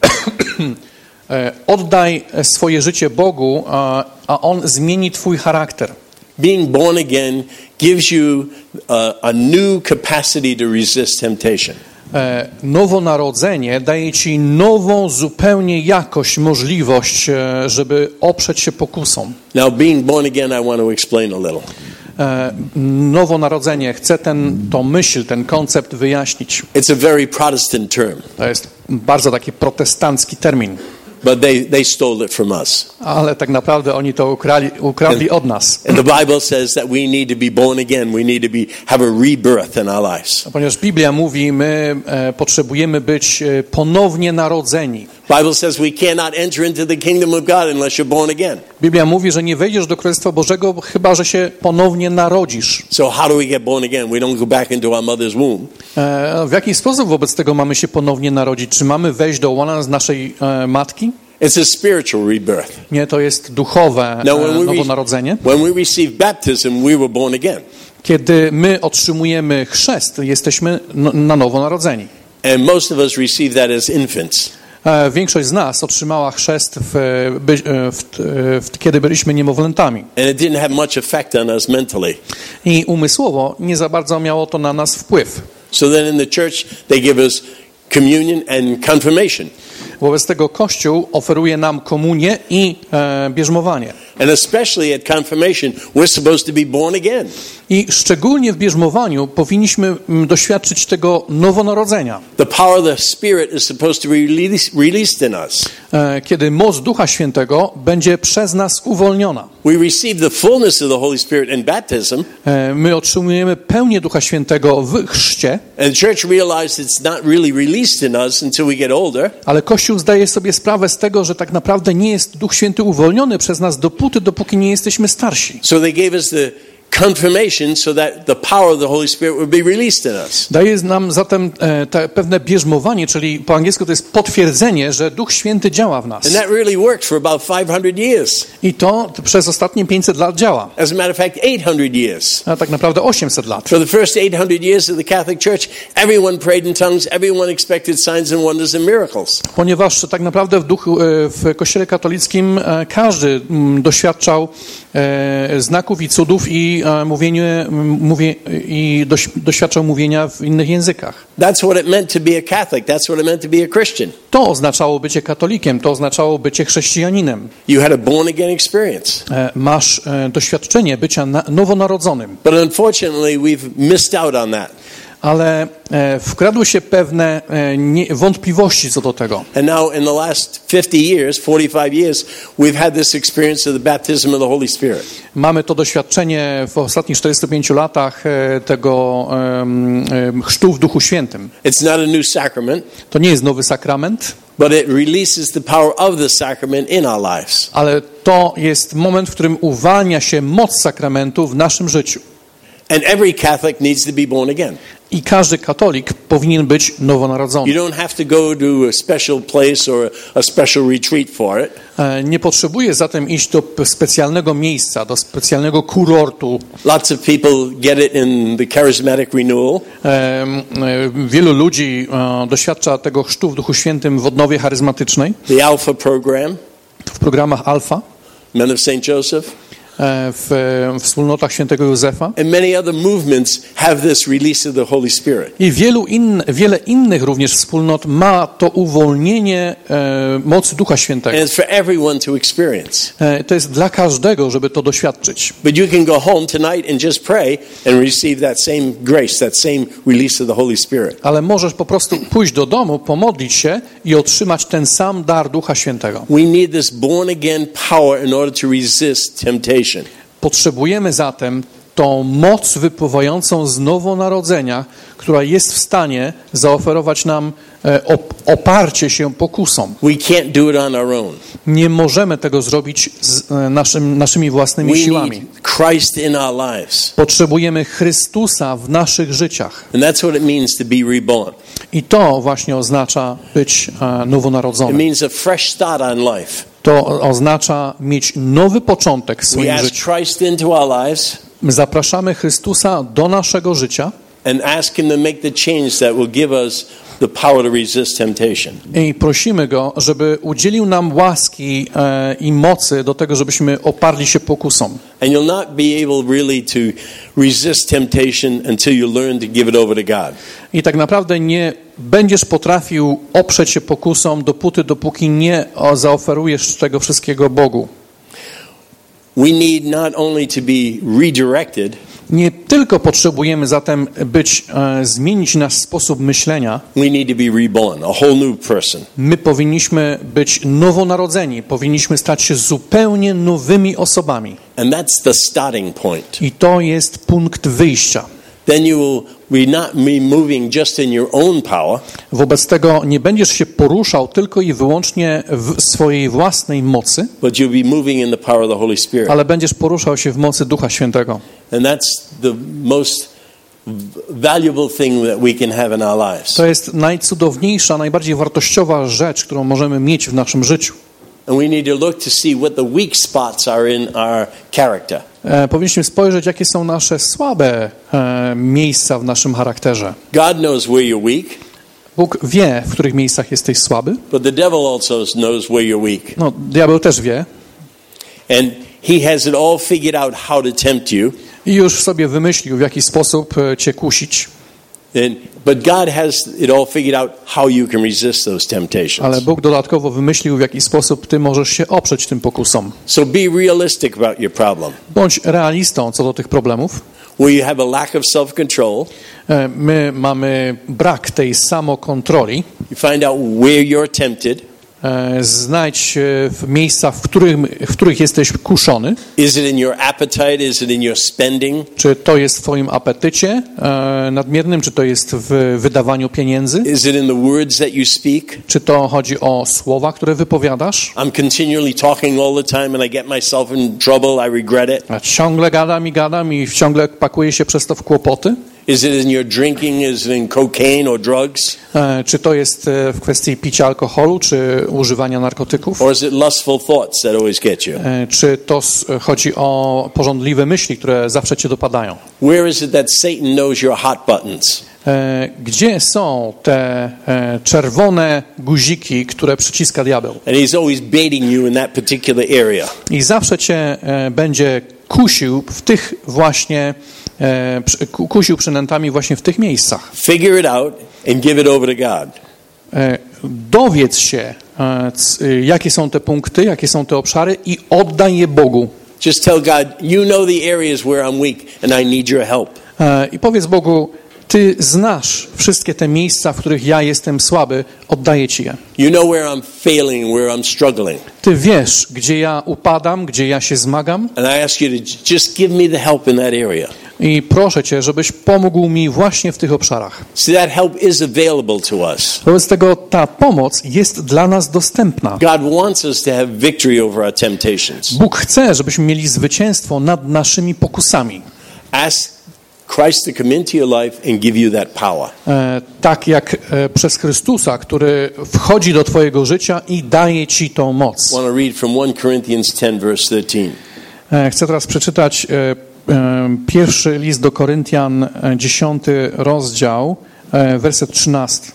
E, Oddaj swoje życie Bogu, a, a On zmieni twój charakter. Being born again gives you a, a new capacity to resist temptation. E, Nowonarodzenie daje ci nową zupełnie jakość, możliwość, e, żeby oprzeć się pokusom. Now, being born again, I want to explain a little. E, Nowonarodzenie, chcę ten, tą myśl, ten koncept wyjaśnić. It's a very Protestant term, To jest bardzo taki protestancki termin, but they, they stole it from us. ale tak naprawdę oni to ukradli, ukradli od nas. And the Bible says that we need to be born again. We need to be have a rebirth in our lives. Ponieważ Biblia mówi, my e, potrzebujemy być e, ponownie narodzeni. Bible says we cannot enter into the kingdom of God unless you're born again. Biblia mówi, że nie wejdziesz do Królestwa Bożego, chyba że się ponownie narodzisz. So how do we get born again? We don't go back into our mother's womb. E, w jaki sposób wobec tego mamy się ponownie narodzić? Czy mamy wejść do łona z naszej e, matki? It's a spiritual rebirth. Nie, to jest duchowe Now, e, when we, nowonarodzenie. when we receive baptism, we were born again. Kiedy my otrzymujemy chrzest, jesteśmy no, na nowo narodzeni. And most of us receive that as infants. E, Większość z nas otrzymała chrzest, w, by, w, w, kiedy byliśmy niemowlętami. And it didn't have much effect on us mentally. I umysłowo nie za bardzo miało to na nas wpływ. So then in the church, they give us communion and confirmation. Wobec tego Kościół oferuje nam komunię i e, bierzmowanie. And especially at confirmation, we're supposed to be born again. I szczególnie w bierzmowaniu powinniśmy mm, doświadczyć tego nowonarodzenia. The power of the Spirit is supposed to be released, released in us. E, kiedy moc Ducha Świętego będzie przez nas uwolniona. We receive the fullness of the Holy Spirit in baptism. E, my otrzymujemy pełnię Ducha Świętego w chrzcie. And the church realized it's not really released in us until we get older. Ale Kościół zdaje sobie sprawę z tego, że tak naprawdę nie jest Duch Święty uwolniony przez nas dopóty, dopóki nie jesteśmy starsi. So they gave us the confirmation so that the power of the Holy Spirit would be released in us. Daje nam zatem e, te, pewne bierzmowanie, czyli po angielsku to jest potwierdzenie, że Duch Święty działa w nas. And that really worked for about five hundred years. I to przez ostatnie pięćset lat działa. As a matter of fact, eight hundred years. A tak naprawdę osiemset lat. For the first eight hundred years of the Catholic Church, everyone prayed in tongues, everyone expected signs and wonders and miracles. Ponieważ tak naprawdę w duchu, w Kościele katolickim e, każdy m, doświadczał e, znaków i cudów i e, mówienie, mówię, i doś, doświadczał mówienia w innych językach. That's what it meant to be a Catholic. That's what it meant to be a Christian. To oznaczało bycie katolikiem, to oznaczało bycie chrześcijaninem. You had a born again experience. E, masz e, doświadczenie bycia na, nowonarodzonym. But unfortunately, we've missed out on that. Ale e, wkradły się pewne e, nie, wątpliwości co do tego. And now in the last fifty years, forty-five years, we've had this experience of the baptism of the Holy Spirit. Mamy to doświadczenie w ostatnich czterdziestu pięciu latach e, tego e, e, chrztu w Duchu Świętym. It's not a new sacrament, To nie jest nowy sakrament, but it releases the power of the sacrament in our lives. ale to jest moment, w którym uwalnia się moc sakramentu w naszym życiu. And every Catholic needs to be born again. I każdy katolik powinien być nowonarodzony. You don't have to go to a special place or a special retreat for it. E, Nie potrzebuje zatem iść do p- specjalnego miejsca, do specjalnego kurortu. Lots of people get it in the charismatic renewal. E, e, Wielu ludzi e, doświadcza tego chrztu w Duchu Świętym w odnowie charyzmatycznej, The Alpha program, w programach Alfa, Men of Saint Joseph, e, w e, wspólnotach Świętego Józefa and many other movements have this release of the Holy Spirit. i wielu in, wiele innych również wspólnot ma to uwolnienie e, mocy Ducha Świętego. And it's for everyone to experience. E, To jest dla każdego, żeby to doświadczyć. But you can go home tonight and just pray and receive that same grace, that same release of the Holy Spirit. Ale możesz po prostu pójść do domu, pomodlić się i otrzymać ten sam dar Ducha Świętego. We need this born again power in order to resist temptation. Potrzebujemy zatem tą moc wypływającą z nowonarodzenia, która jest w stanie zaoferować nam e, op- oparcie się pokusom. We can't do it on our own. Nie możemy tego zrobić z e, naszym, naszymi własnymi We siłami. need Christ in our lives. Potrzebujemy Chrystusa w naszych życiach. And that's what it means to be reborn. I to właśnie oznacza być e, It nowonarodzonym. means a fresh start on life. To oznacza mieć nowy początek w We swoim ask życiu. Christ into our lives My zapraszamy Chrystusa do naszego życia and ask Him to make the change that will give us the power to resist temptation. i prosimy Go, żeby udzielił nam łaski e, i mocy do tego, żebyśmy oparli się pokusom. And you'll not be able really to resist temptation until you learn to give it over to God. I tak naprawdę nie będziesz potrafił oprzeć się pokusom dopóty, dopóki nie o, zaoferujesz tego wszystkiego Bogu. We need not only to be redirected, Nie tylko potrzebujemy zatem być, e, zmienić nasz sposób myślenia, we need to be reborn, a whole new person. my powinniśmy być nowonarodzeni, powinniśmy stać się zupełnie nowymi osobami. And that's the starting point. I to jest punkt wyjścia. Then you will be not be moving just in your own power, Wobec tego nie będziesz się poruszał tylko i wyłącznie w swojej własnej mocy, but you'll be moving in the power of the Holy Spirit. ale będziesz poruszał się w mocy Ducha Świętego. And that's the most valuable thing that we can have in our lives. To jest najcudowniejsza, najbardziej wartościowa rzecz, którą możemy mieć w naszym życiu. And we need to look to see what the weak spots are in our character. E, powinniśmy spojrzeć, jakie są nasze słabe e, miejsca w naszym charakterze. God knows where you're weak, Bóg wie, w których miejscach jesteś słaby. but the devil also knows where you're weak. No, diabeł też wie And he has it all figured out how to tempt you. i już sobie wymyślił, w jaki sposób e, cię kusić. And, but God has it all figured out how you can resist those temptations. Ale Bóg dodatkowo wymyślił, w jaki sposób ty możesz się oprzeć tym pokusom. So be realistic about your problem. Bądź realistą co do tych problemów. Where you have a lack of self-control, My mamy brak tej samokontroli. you find out where you're tempted. Znajdź w miejscach, w których, w których jesteś kuszony. Is it in your appetite? Is it in your spending? Czy to jest w twoim apetycie e, nadmiernym, czy to jest w wydawaniu pieniędzy? Is it in the words that you speak? Czy to chodzi o słowa, które wypowiadasz? I'm continually talking all the time and I get myself in trouble. I regret it. A ciągle gadam i gadam i ciągle pakuję się przez to w kłopoty? Is it in your drinking? Is it in cocaine or drugs? E, czy to jest w kwestii picia alkoholu, czy używania narkotyków? Or is it lustful thoughts that always get you? E, czy to s- chodzi o pożądliwe myśli, które zawsze cię dopadają? Where is it that Satan knows your hot buttons? E, gdzie są te e, czerwone guziki, które przyciska diabeł? And he's always baiting you in that particular area. I zawsze cię e, będzie kusił w tych właśnie, e, przy- ku- kusił przynętami właśnie w tych miejscach. Figure it out and give it over to God. E, dowiedz się, e, c- jakie są te punkty, jakie są te obszary i oddaj je Bogu. Just tell God, you know the areas where I'm weak and I need your help. E, I powiedz Bogu, Ty znasz wszystkie te miejsca, w których ja jestem słaby, oddaję Ci je. You know where I'm failing, where I'm struggling. Ty wiesz, gdzie ja upadam, gdzie ja się zmagam And I ask you to just give me the help in that area. i proszę Cię, żebyś pomógł mi właśnie w tych obszarach. See, that help is available to us. Wobec tego ta pomoc jest dla nas dostępna. God wants us to have victory over our temptations. Bóg chce, żebyśmy mieli zwycięstwo nad naszymi pokusami. Ask Christ to come into your life and give you that power. E, tak jak e, przez Chrystusa, który wchodzi do Twojego życia i daje Ci tą moc. I want to read from First Corinthians ten, verse thirteen. E, chcę teraz przeczytać e, e, pierwszy list do Koryntian, e, dziesiąty rozdział, e, werset trzynasty.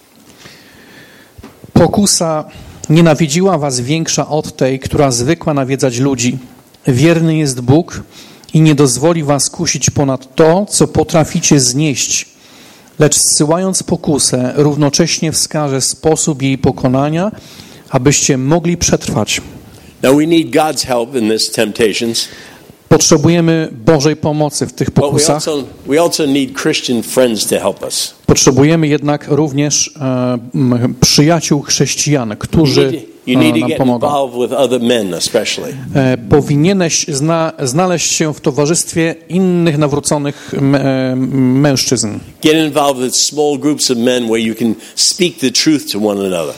Pokusa nienawidziła was większa od tej, która zwykła nawiedzać ludzi. Wierny jest Bóg i nie dozwoli was kusić ponad to, co potraficie znieść. Lecz zsyłając pokusę, równocześnie wskaże sposób jej pokonania, abyście mogli przetrwać. Now we need God's help in these temptations. Potrzebujemy Bożej pomocy w tych But we pokusach. also, we also need Christian friends to help us. Potrzebujemy jednak również e, m, przyjaciół chrześcijan, You którzy need, you need e, to nam get pomogą. involved with other men especially. E, powinieneś zna, znaleźć się w towarzystwie innych nawróconych m, e, mężczyzn. Get involved with small groups of men where you can speak the truth to one another.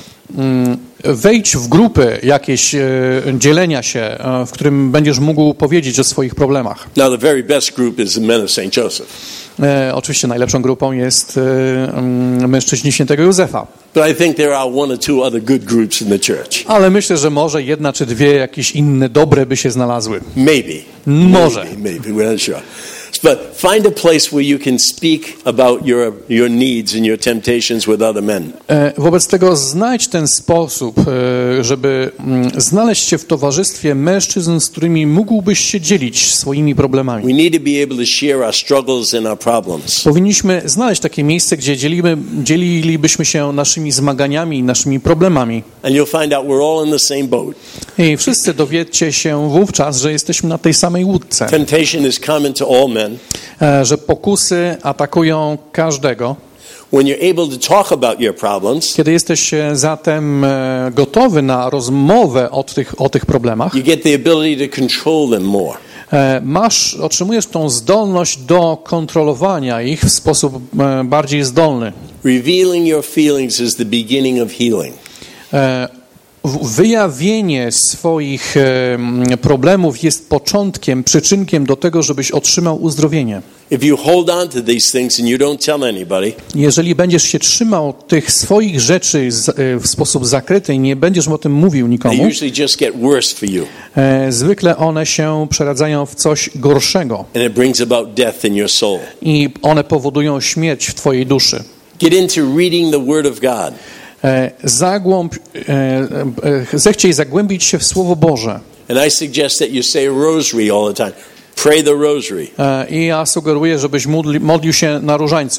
Wejdź w grupy jakieś e, dzielenia się, e, w którym będziesz mógł powiedzieć o swoich problemach. Now the very best group is the men of Saint Joseph. E, oczywiście najlepszą grupą jest e, m, mężczyźni świętego Józefa. But I think there are one or two other good groups in the church. Ale myślę, że może jedna czy dwie jakieś inne dobre by się znalazły. Maybe. Może. Maybe, maybe. We're not sure. But find a place where you can speak about your, your needs and your temptations with other men. E, Wobec tego znajdź ten sposób, e, żeby mm, znaleźć się w towarzystwie mężczyzn, z którymi mógłbyś się dzielić swoimi problemami. We need to be able to share our struggles and our problems. Powinniśmy znaleźć takie miejsce, gdzie dzielimy, dzielilibyśmy się naszymi zmaganiami i naszymi problemami. And you'll find out we're all in the same boat. I wszyscy dowiecie się wówczas, że jesteśmy na tej samej łódce, Temptation is common to all men. e, że pokusy atakują każdego. When you're able to talk about your problems, Kiedy jesteś e, zatem e, gotowy na rozmowę o tych, o tych problemach, you get the ability to control them more. E, masz, otrzymujesz tą zdolność do kontrolowania ich w sposób e, bardziej zdolny. Revealing your feelings is the beginning of healing. E, w- Wyjawienie swoich e, m, problemów jest początkiem, przyczynkiem do tego, żebyś otrzymał uzdrowienie. If you hold on to these things and you don't tell anybody, Jeżeli będziesz się trzymał tych swoich rzeczy z, e, w sposób zakryty i nie będziesz o tym mówił they nikomu, usually just get worse for you. e, zwykle one się przeradzają w coś gorszego And it brings about death in your soul. i one powodują śmierć w twojej duszy. Get into reading the Word of God. E, Zagłąb, e, e, zechciej zagłębić się w Słowo Boże. And I suggest that you say a rosary all the time. Pray the rosary. E, I ja sugeruję, żebyś modli, modlił się na różańcu.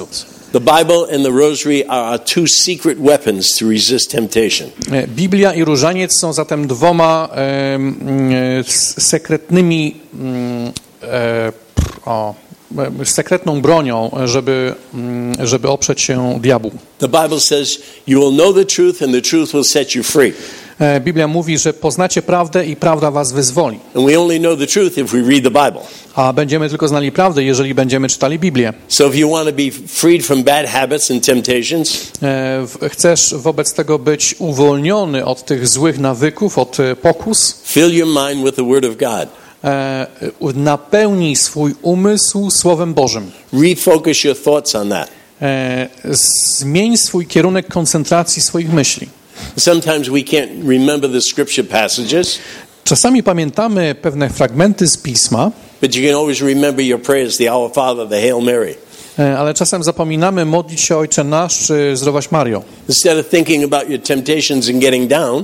The Bible and the rosary are our two secret weapons to resist temptation. Biblia i różaniec są zatem dwoma e, e, sekretnymi e, o, sekretną bronią, żeby, żeby oprzeć się diabłu. The Bible says you will know the truth and the truth will set you free. Biblia mówi, że poznacie prawdę i prawda was wyzwoli. And we only know the truth if we read the Bible. A będziemy tylko znali prawdę, jeżeli będziemy czytali Biblię. So if you want to be freed from bad habits and temptations, chcesz wobec tego być uwolniony od tych złych nawyków, od pokus, fill your mind with the word of God. Napełnij swój umysł Słowem Bożym. Refocus your thoughts on that. Zmień swój kierunek koncentracji swoich myśli. Sometimes we can't remember the scripture passages. Czasami pamiętamy pewne fragmenty z Pisma, but you can always remember your prayers, the Our Father, the Hail Mary. Ale czasem zapominamy modlić się Ojcze Nasz czy Zdrowaś Mario. Instead of thinking about your temptations and getting down,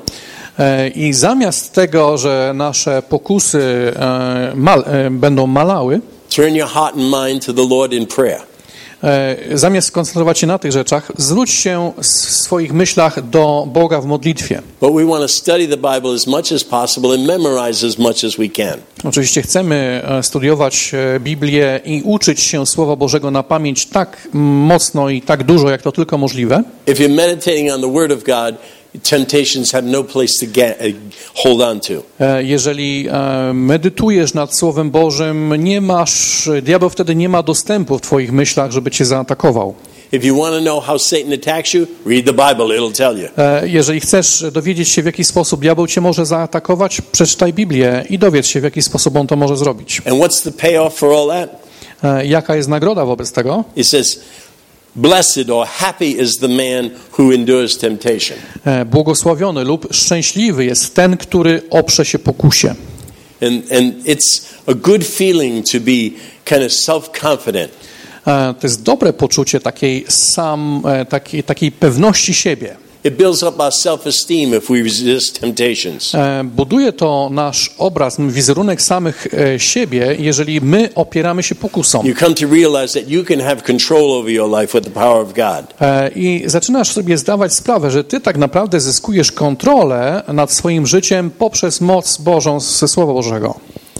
i zamiast tego, że nasze pokusy mal, będą malały, turn your heart and mind to the Lord in prayer. Zamiast skoncentrować się na tych rzeczach, zwróć się w swoich myślach do Boga w modlitwie. But we want to study the Bible as much as possible and memorize as much as we can. Oczywiście chcemy studiować Biblię i uczyć się Słowa Bożego na pamięć tak mocno i tak dużo, jak to tylko możliwe. If you're meditating on the Word of God, temptations have no place to get, hold on to. Jeżeli medytujesz nad Słowem Bożym, nie masz, diabeł wtedy nie ma dostępu w twoich myślach, żeby cię zaatakował. If you want to know how Satan attacks you, read the Bible, it'll tell you. Jeżeli chcesz dowiedzieć się, w jaki sposób diabeł cię może zaatakować, przeczytaj Biblię i dowiedz się, w jaki sposób on to może zrobić. And what's the payoff for all that? Jaka jest nagroda wobec tego? It says, blessed or happy is the man who endures temptation. Błogosławiony lub szczęśliwy jest ten, który oprze się pokusie. And and it's a good feeling to be kind of self-confident. To jest dobre poczucie takiej sam takiej takiej pewności siebie. It builds up our self-esteem if we resist temptations. Buduje to nasz obraz, wizerunek samych siebie, jeżeli my opieramy się pokusom. You come to realize that you can have control over your life with the power of God. I zaczynasz sobie zdawać sprawę, że ty tak naprawdę zyskujesz kontrolę nad swoim życiem poprzez moc Bożą ze Słowa Bożego.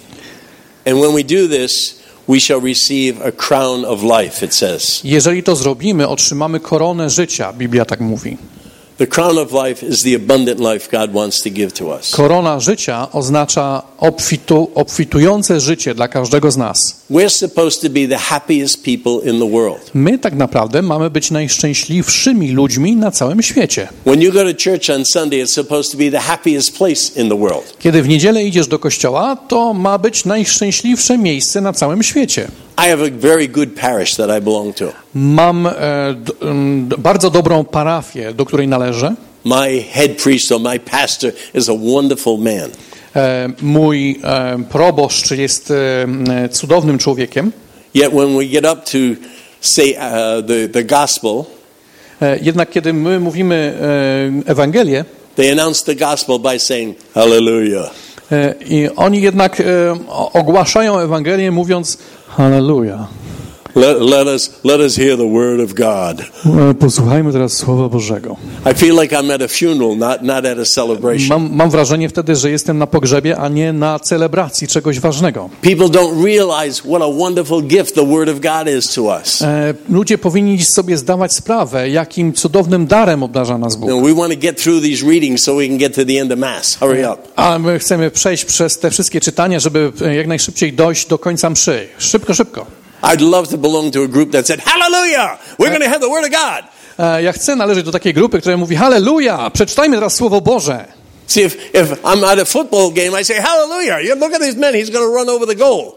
And when we do this, we shall receive a crown of life, it says. Jeżeli to zrobimy, otrzymamy koronę życia, Biblia tak mówi. The crown of life is the abundant life God wants to give to us. Korona życia oznacza obfitu, obfitujące życie dla każdego z nas. We're supposed to be the happiest people in the world. My tak naprawdę mamy być najszczęśliwszymi ludźmi na całym świecie. When you go to church on Sunday, it's supposed to be the happiest place in the world. Kiedy w niedzielę idziesz do kościoła, to ma być najszczęśliwsze miejsce na całym świecie. I have a very good parish that I belong to. Mam e, d, d, bardzo dobrą parafię, do której należę. My head priest or my pastor is a wonderful man. E, mój e, proboszcz jest e, cudownym człowiekiem. Yet when we get up to say uh, the the gospel, e, jednak kiedy my mówimy e, Ewangelię, they announce the gospel by saying hallelujah. E, I oni jednak e, ogłaszają Ewangelię mówiąc Halleluja. Let, let us let us hear the word of God. Posłuchajmy teraz Słowa Bożego. I feel like I'm at a funeral, not not at a celebration. Mam, mam wrażenie wtedy, że jestem na pogrzebie, a nie na celebracji czegoś ważnego. People don't realize what a wonderful gift the word of God is to us. E, ludzie powinni sobie zdawać sprawę, jakim cudownym darem obdarza nas Bóg. You know, we want to get through these readings so we can get to the end of mass. Hurry up. A my chcemy przejść przez te wszystkie czytania, żeby jak najszybciej dojść do końca mszy. Szybko, szybko. I'd love to belong to a group that said, hallelujah, we're going to have the word of God. Ja chcę należeć do takiej grupy, która mówi, halleluja, przeczytajmy teraz Słowo Boże. See, if, if I'm at a football game, I say, hallelujah, look at these men, he's going to run over the goal.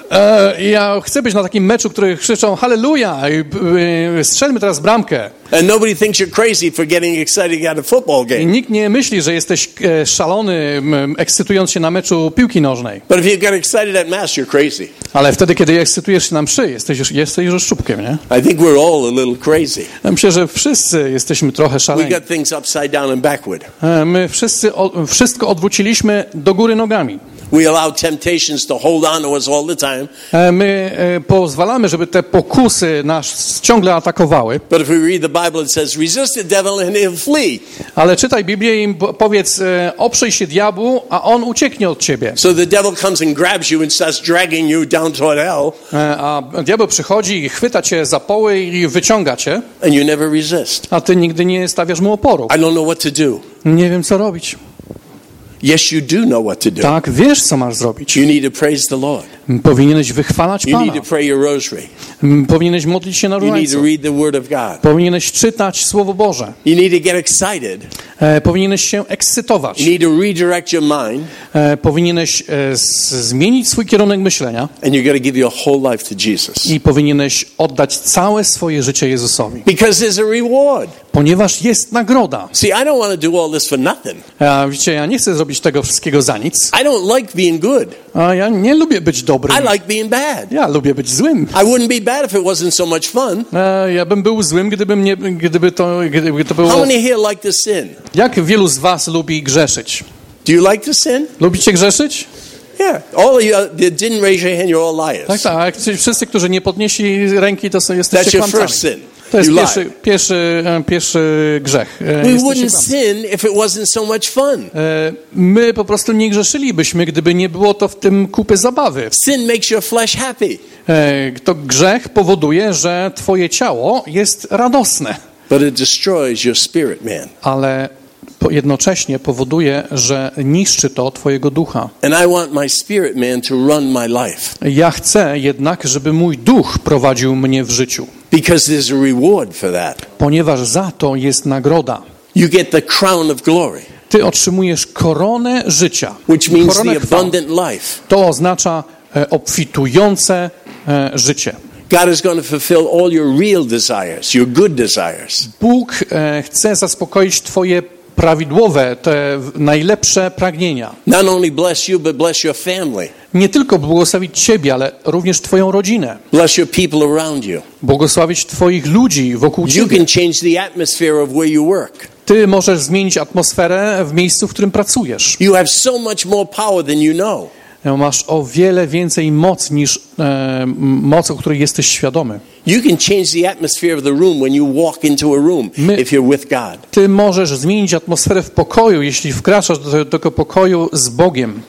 Ja chcę być na takim meczu, który krzyczą halleluja i strzelmy teraz bramkę. And nobody thinks you're crazy for getting excited at a football game. I nikt nie myśli, że jesteś szalony, ekscytując się na meczu piłki nożnej. But if you get excited at mass, you're crazy. Ale wtedy, kiedy ekscytujesz się na mszy, jesteś już, jesteś już szczupkiem, nie? I think we're all a little crazy. Myślę, że wszyscy jesteśmy trochę We szaleni. got things upside down and backward. My wszyscy o, wszystko odwróciliśmy do góry nogami. We allow temptations to hold on to us all the time. E, My e, pozwalamy, żeby te pokusy nas ciągle atakowały. But if we read the Bible, it says, resist the devil and he'll flee. Ale czytaj Biblię i im po- powiedz, e, oprzyj się diabłu, a on ucieknie od ciebie. So the devil comes and grabs you and starts dragging you down toward hell, E, A diabeł przychodzi i chwyta cię za poły i wyciąga cię, and you never resist. a ty nigdy nie stawiasz mu oporu. I don't know what to do. Nie wiem, co robić. Yes, you do know what to do. Tak, wiesz, co masz zrobić. You need to praise the Lord. Powinieneś wychwalać You Pana. need to pray your rosary. Powinieneś modlić się na You need to różańcu. read the Word of God. Powinieneś czytać Słowo Boże. You need to get excited. E, powinieneś się ekscytować. You need to redirect your mind, E, powinieneś e, z, zmienić swój kierunek myślenia and you got to give your whole life to Jesus. i powinieneś oddać całe swoje życie Jezusowi. Because there's a reward. Ponieważ jest nagroda. See, I don't want to do all this for nothing. A widzicie, ja nie chcę zrobić tego wszystkiego za nic. I don't like being good. A ja nie lubię być dobrym. I like being bad. Ja lubię być złym. I wouldn't be bad if it wasn't so much fun. E, ja bym był złym, gdybym nie, gdyby to, gdyby to How było... many here like to sin? Jak wielu z was lubi grzeszyć? Do you like to sin? Lubicie grzeszyć? Yeah. All of you that didn't raise your hand, you're all liars. Tak, tak. Wszyscy, którzy nie podnieśli ręki, to są, That's jesteście your kłamcami. first sin. To jest You pierwszy, lie. pierwszy, e, pierwszy grzech. E, We jesteście wouldn't kłamcami. sin if it wasn't so much fun. E, My po prostu nie grzeszylibyśmy, gdyby nie było to w tym kupy zabawy. Sin makes your flesh happy, E, To grzech powoduje, że twoje ciało jest radosne, but it destroys your spirit, man. ale po- jednocześnie powoduje, że niszczy to twojego ducha. And I want my spirit, man, to run my life Ja chcę jednak, żeby mój duch prowadził mnie w życiu, because there's a reward for that. ponieważ za to jest nagroda. You get the crown of glory, Ty otrzymujesz koronę życia. which means Koronę the chwały. abundant life. To oznacza e, obfitujące e, życie. God is going to fulfill all your real desires, your good desires. Bóg e, chce zaspokoić twoje prawidłowe, te w- najlepsze pragnienia. Not only bless you, but bless your family, Nie tylko błogosławić ciebie, ale również twoją rodzinę. bless your people around you. Błogosławić twoich ludzi wokół You ciebie. can change the atmosphere of where you work. Ty możesz zmienić atmosferę w miejscu, w którym pracujesz. You have so much more power than you know. Masz o wiele więcej mocy niż e, m- moc, o której jesteś świadomy. You can change the atmosphere of the room when you walk into a room My- if you're with God. Ty możesz zmienić atmosferę w pokoju, jeśli wkraczasz do, do tego pokoju z Bogiem.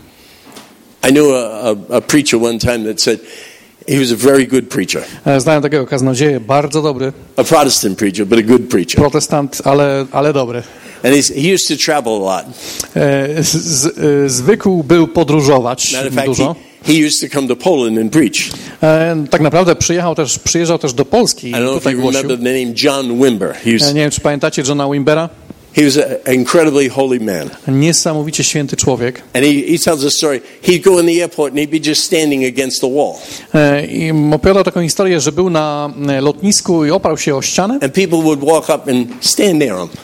I knew a, a, a preacher one time that said he was a very good preacher, E, Znałem takiego kaznodzieję, bardzo dobry, a Protestant preacher, but a good preacher. protestant, ale, ale dobry. And he's, he used to travel a lot. E, z, z, e, zwykł był podróżować Matter of fact, dużo. he, he used to come to Poland and preach. E, tak naprawdę przyjechał też, przyjeżdżał też do Polski I i don't know if tutaj you głosił. remember the name John Wimber. He E, was, Nie wiem, czy pamiętacie Johna Wimbera? he was an incredibly holy man. Niesamowicie święty człowiek. And he, he tells a story. He'd go in the airport and he'd be just standing against the wall. E, I opowiadał taką historię, że był na e, lotnisku i oparł się o ścianę, And people would walk up and stand near him.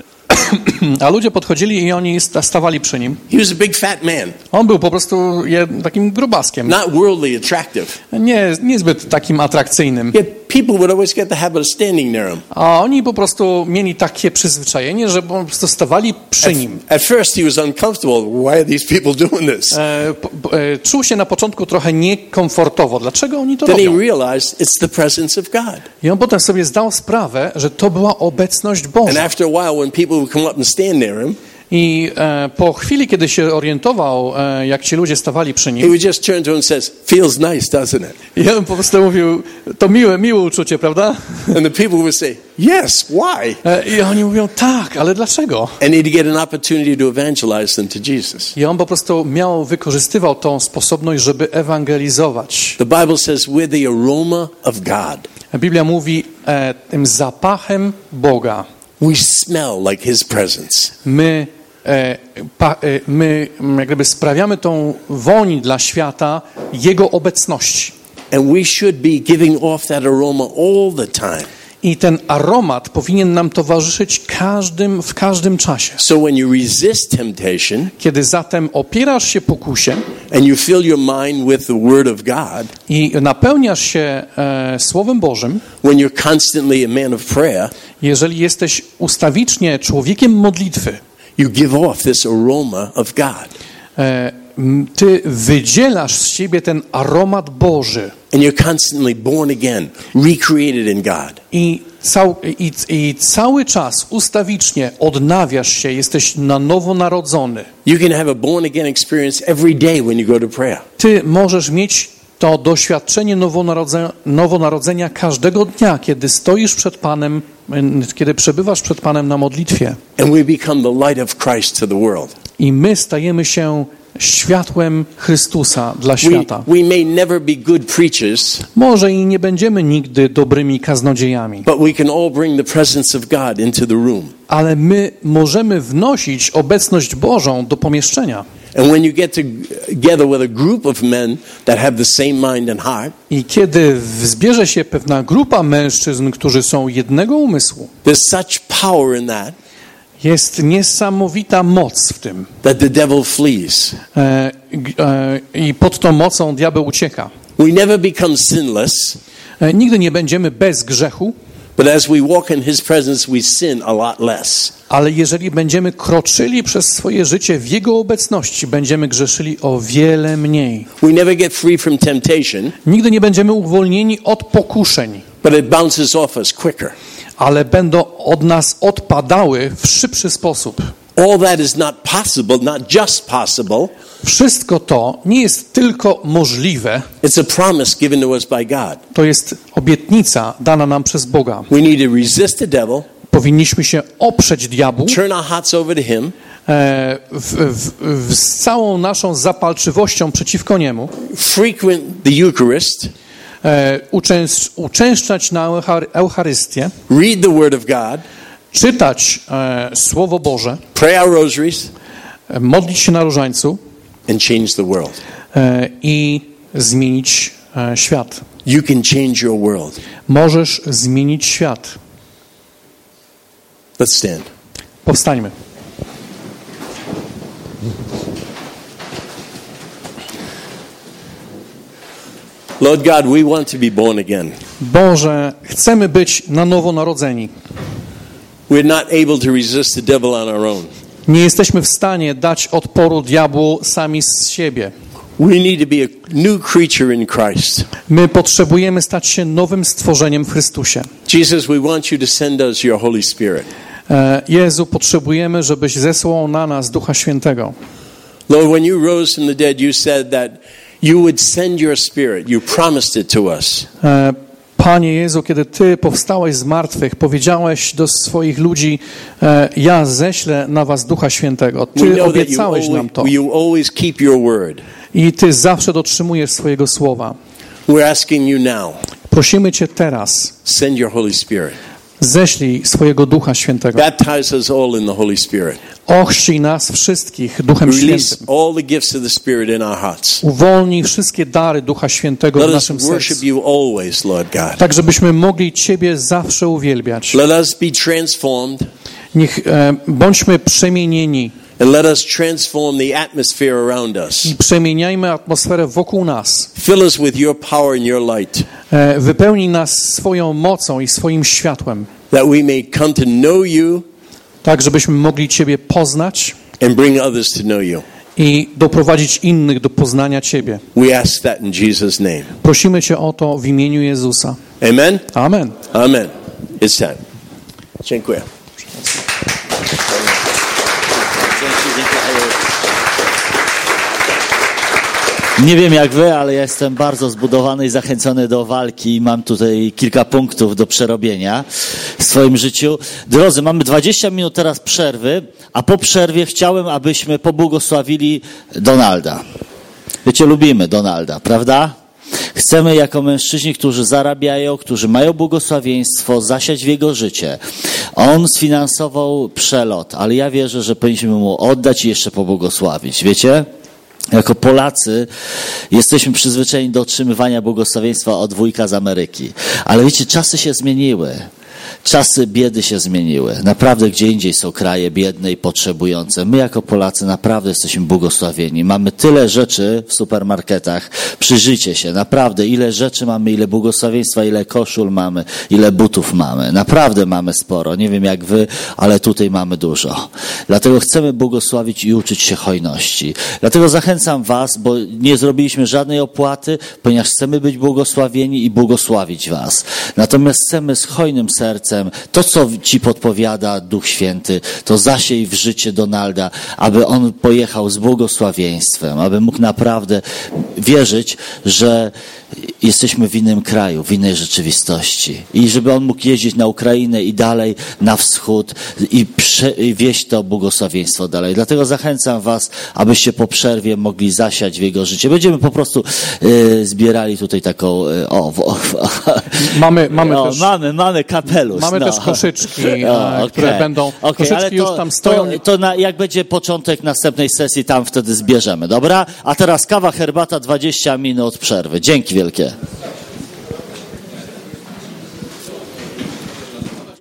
a ludzie podchodzili i oni sta- stawali przy nim. He was a big fat man, On był po prostu jed- takim grubaskiem. not worldly attractive. Nie, niezbyt takim atrakcyjnym. Yet people would always get the habit of standing near him. A oni po prostu mieli takie przyzwyczajenie, że po prostu stawali przy nim. At first he was uncomfortable. Why are these people doing this? E, p- p- e, czuł się na początku trochę niekomfortowo. Dlaczego oni to Then he robią? realized it's the presence of God. I on potem sobie zdał sprawę, że to była obecność And Boża. after a while, when people would come up and stand near him, I e, po chwili, kiedy się orientował, e, jak ci ludzie stawali przy he nim, would just turn to him and says, "Feels nice, doesn't it?" i on po prostu mówił, to miłe, miłe uczucie, prawda? And the people would say, "Yes, why?" E, I oni mówią, tak, ale dlaczego? And he'd get an opportunity to evangelize them to Jesus. I on po prostu miał, wykorzystywał tą sposobność, żeby ewangelizować. The Bible says we're the aroma of God. Biblia mówi e, tym zapachem Boga. We smell like His presence. My, e, pa, e, my m, jak gdyby sprawiamy tą woń dla świata Jego obecności. And we should be giving off that aroma all the time. I ten aromat powinien nam towarzyszyć każdym, w każdym czasie. So when you resist temptation Kiedy zatem opierasz się pokusie and you fill your mind with the Word of God, i napełniasz się e, Słowem Bożym, when you're constantly a man of prayer, jeżeli jesteś ustawicznie człowiekiem modlitwy, you give off this aroma of God. e, ty wydzielasz z siebie ten aromat Boży. And you're constantly born again, recreated in God. I, cał, i, I cały czas ustawicznie odnawiasz się, jesteś na nowo narodzony. You can have a born again experience every day when you go to prayer. Ty możesz mieć to doświadczenie nowonarodzenia, nowonarodzenia każdego dnia, kiedy stoisz przed Panem, kiedy przebywasz przed Panem na modlitwie. And we become the light of Christ to the world. I my stajemy się światłem Chrystusa dla świata. We, we may never be good preachers, Może i nie będziemy nigdy dobrymi kaznodziejami, but we can all bring the presence of God into the room. ale my możemy wnosić obecność Bożą do pomieszczenia. And when you get together with a group of men that have the same mind and heart, I kiedy zbierze się pewna grupa mężczyzn, którzy są jednego umysłu, there's such power in that jest niesamowita moc w tym. that the devil flees. E, e, I pod tą mocą diabeł ucieka. We never become sinless, E, nigdy nie będziemy bez grzechu, but as we walk in his presence, we sin a lot less. ale jeżeli będziemy kroczyli przez swoje życie w Jego obecności, będziemy grzeszyli o wiele mniej. We never get free from temptation, Nigdy nie będziemy uwolnieni od pokuszeń, but it bounces off us quicker. ale będą od nas odpadały w szybszy sposób. All that is not possible, not just possible. Wszystko to nie jest tylko możliwe, It's a promise given to us by God. to jest obietnica dana nam przez Boga. We need to resist the devil, Powinniśmy się oprzeć diabłu turn our hearts over to him, e, w, w, w, z całą naszą zapalczywością przeciwko niemu, frequent the Eucharist, e, uczęsz, uczęszczać na Euchary- Eucharystię, read the Word of God, czytać e, Słowo Boże, pray our rosaries, e, modlić się na różańcu and change the world. e, i zmienić e, świat. You can change your world. Możesz zmienić świat. Let's stand. Powstańmy. Lord God, we want to be born again. Boże, chcemy być na nowo narodzeni. We're not able to resist the devil on our own. Nie jesteśmy w stanie dać odporu diabłu sami z siebie. We need to be a new creature in Christ. My potrzebujemy stać się nowym stworzeniem w Chrystusie. Jesus, we want you to send us your Holy Spirit. E, Jezu, potrzebujemy, żebyś zesłał na nas Ducha Świętego. Lord, when you rose from the dead, you said that you would send your Spirit. You promised it to us. E, Panie Jezu, kiedy Ty powstałeś z martwych, powiedziałeś do swoich ludzi, e, ja ześlę na was Ducha Świętego. We Ty know that you obiecałeś nam always, to you always keep your word. i Ty zawsze dotrzymujesz swojego słowa. We're asking you now, Prosimy Cię teraz, send your Holy Spirit. ześlij swojego Ducha Świętego. Baptize us all in the Holy Spirit. Ochrzcij nas wszystkich Duchem Release Świętym. all the gifts of the Spirit in our hearts. Uwolnij wszystkie dary Ducha Świętego Let w us naszym worship sercu. you always, Lord God. Tak, żebyśmy mogli Ciebie zawsze uwielbiać. Let us be transformed Niech e, bądźmy przemienieni and let us transform the atmosphere around us. i przemieniajmy atmosferę wokół nas. Fill us with your power and your light, E, wypełnij nas swoją mocą i swoim światłem, that we may come to know you tak żebyśmy mogli Ciebie poznać and bring others to know you. i doprowadzić innych do poznania Ciebie. We ask that in Jesus' name. Prosimy Cię o to w imieniu Jezusa. Amen? Amen. Amen. It's time. Dziękuję. Nie wiem jak wy, ale ja jestem bardzo zbudowany i zachęcony do walki i mam tutaj kilka punktów do przerobienia w swoim życiu. Drodzy, mamy dwadzieścia minut teraz przerwy, a po przerwie chciałem, abyśmy pobłogosławili Donalda. Wiecie, lubimy Donalda, prawda? Chcemy jako mężczyźni, którzy zarabiają, którzy mają błogosławieństwo, zasiać w jego życie. On sfinansował przelot, ale ja wierzę, że powinniśmy mu oddać i jeszcze pobłogosławić. Wiecie? Jako Polacy jesteśmy przyzwyczajeni do otrzymywania błogosławieństwa od wujka z Ameryki. Ale wiecie, czasy się zmieniły. Czasy biedy się zmieniły. Naprawdę gdzie indziej są kraje biedne i potrzebujące. My jako Polacy naprawdę jesteśmy błogosławieni. Mamy tyle rzeczy w supermarketach. Przyjrzyjcie się, naprawdę ile rzeczy mamy, ile błogosławieństwa, ile koszul mamy, ile butów mamy. Naprawdę mamy sporo. Nie wiem jak wy, ale tutaj mamy dużo. Dlatego chcemy błogosławić i uczyć się hojności. Dlatego zachęcam was, bo nie zrobiliśmy żadnej opłaty, ponieważ chcemy być błogosławieni i błogosławić was. Natomiast chcemy z hojnym sercem to, co ci podpowiada Duch Święty, to zasiej w życie Donalda, aby on pojechał z błogosławieństwem, aby mógł naprawdę wierzyć, że jesteśmy w innym kraju, w innej rzeczywistości. I żeby on mógł jeździć na Ukrainę i dalej na wschód i, prze, i wieść to błogosławieństwo dalej. Dlatego zachęcam was, abyście po przerwie mogli zasiać w jego życie. Będziemy po prostu y, zbierali tutaj taką... Y, o, o, o, mamy, mamy, o, też, mamy, mamy kapelusz. mamy no. też koszyczki, o, okay. które będą... Okay, koszyczki ale już to, tam stoją. To, to na, jak będzie początek następnej sesji, tam wtedy zbierzemy, dobra? A teraz kawa, herbata, dwadzieścia minut przerwy. Dzięki wielkie.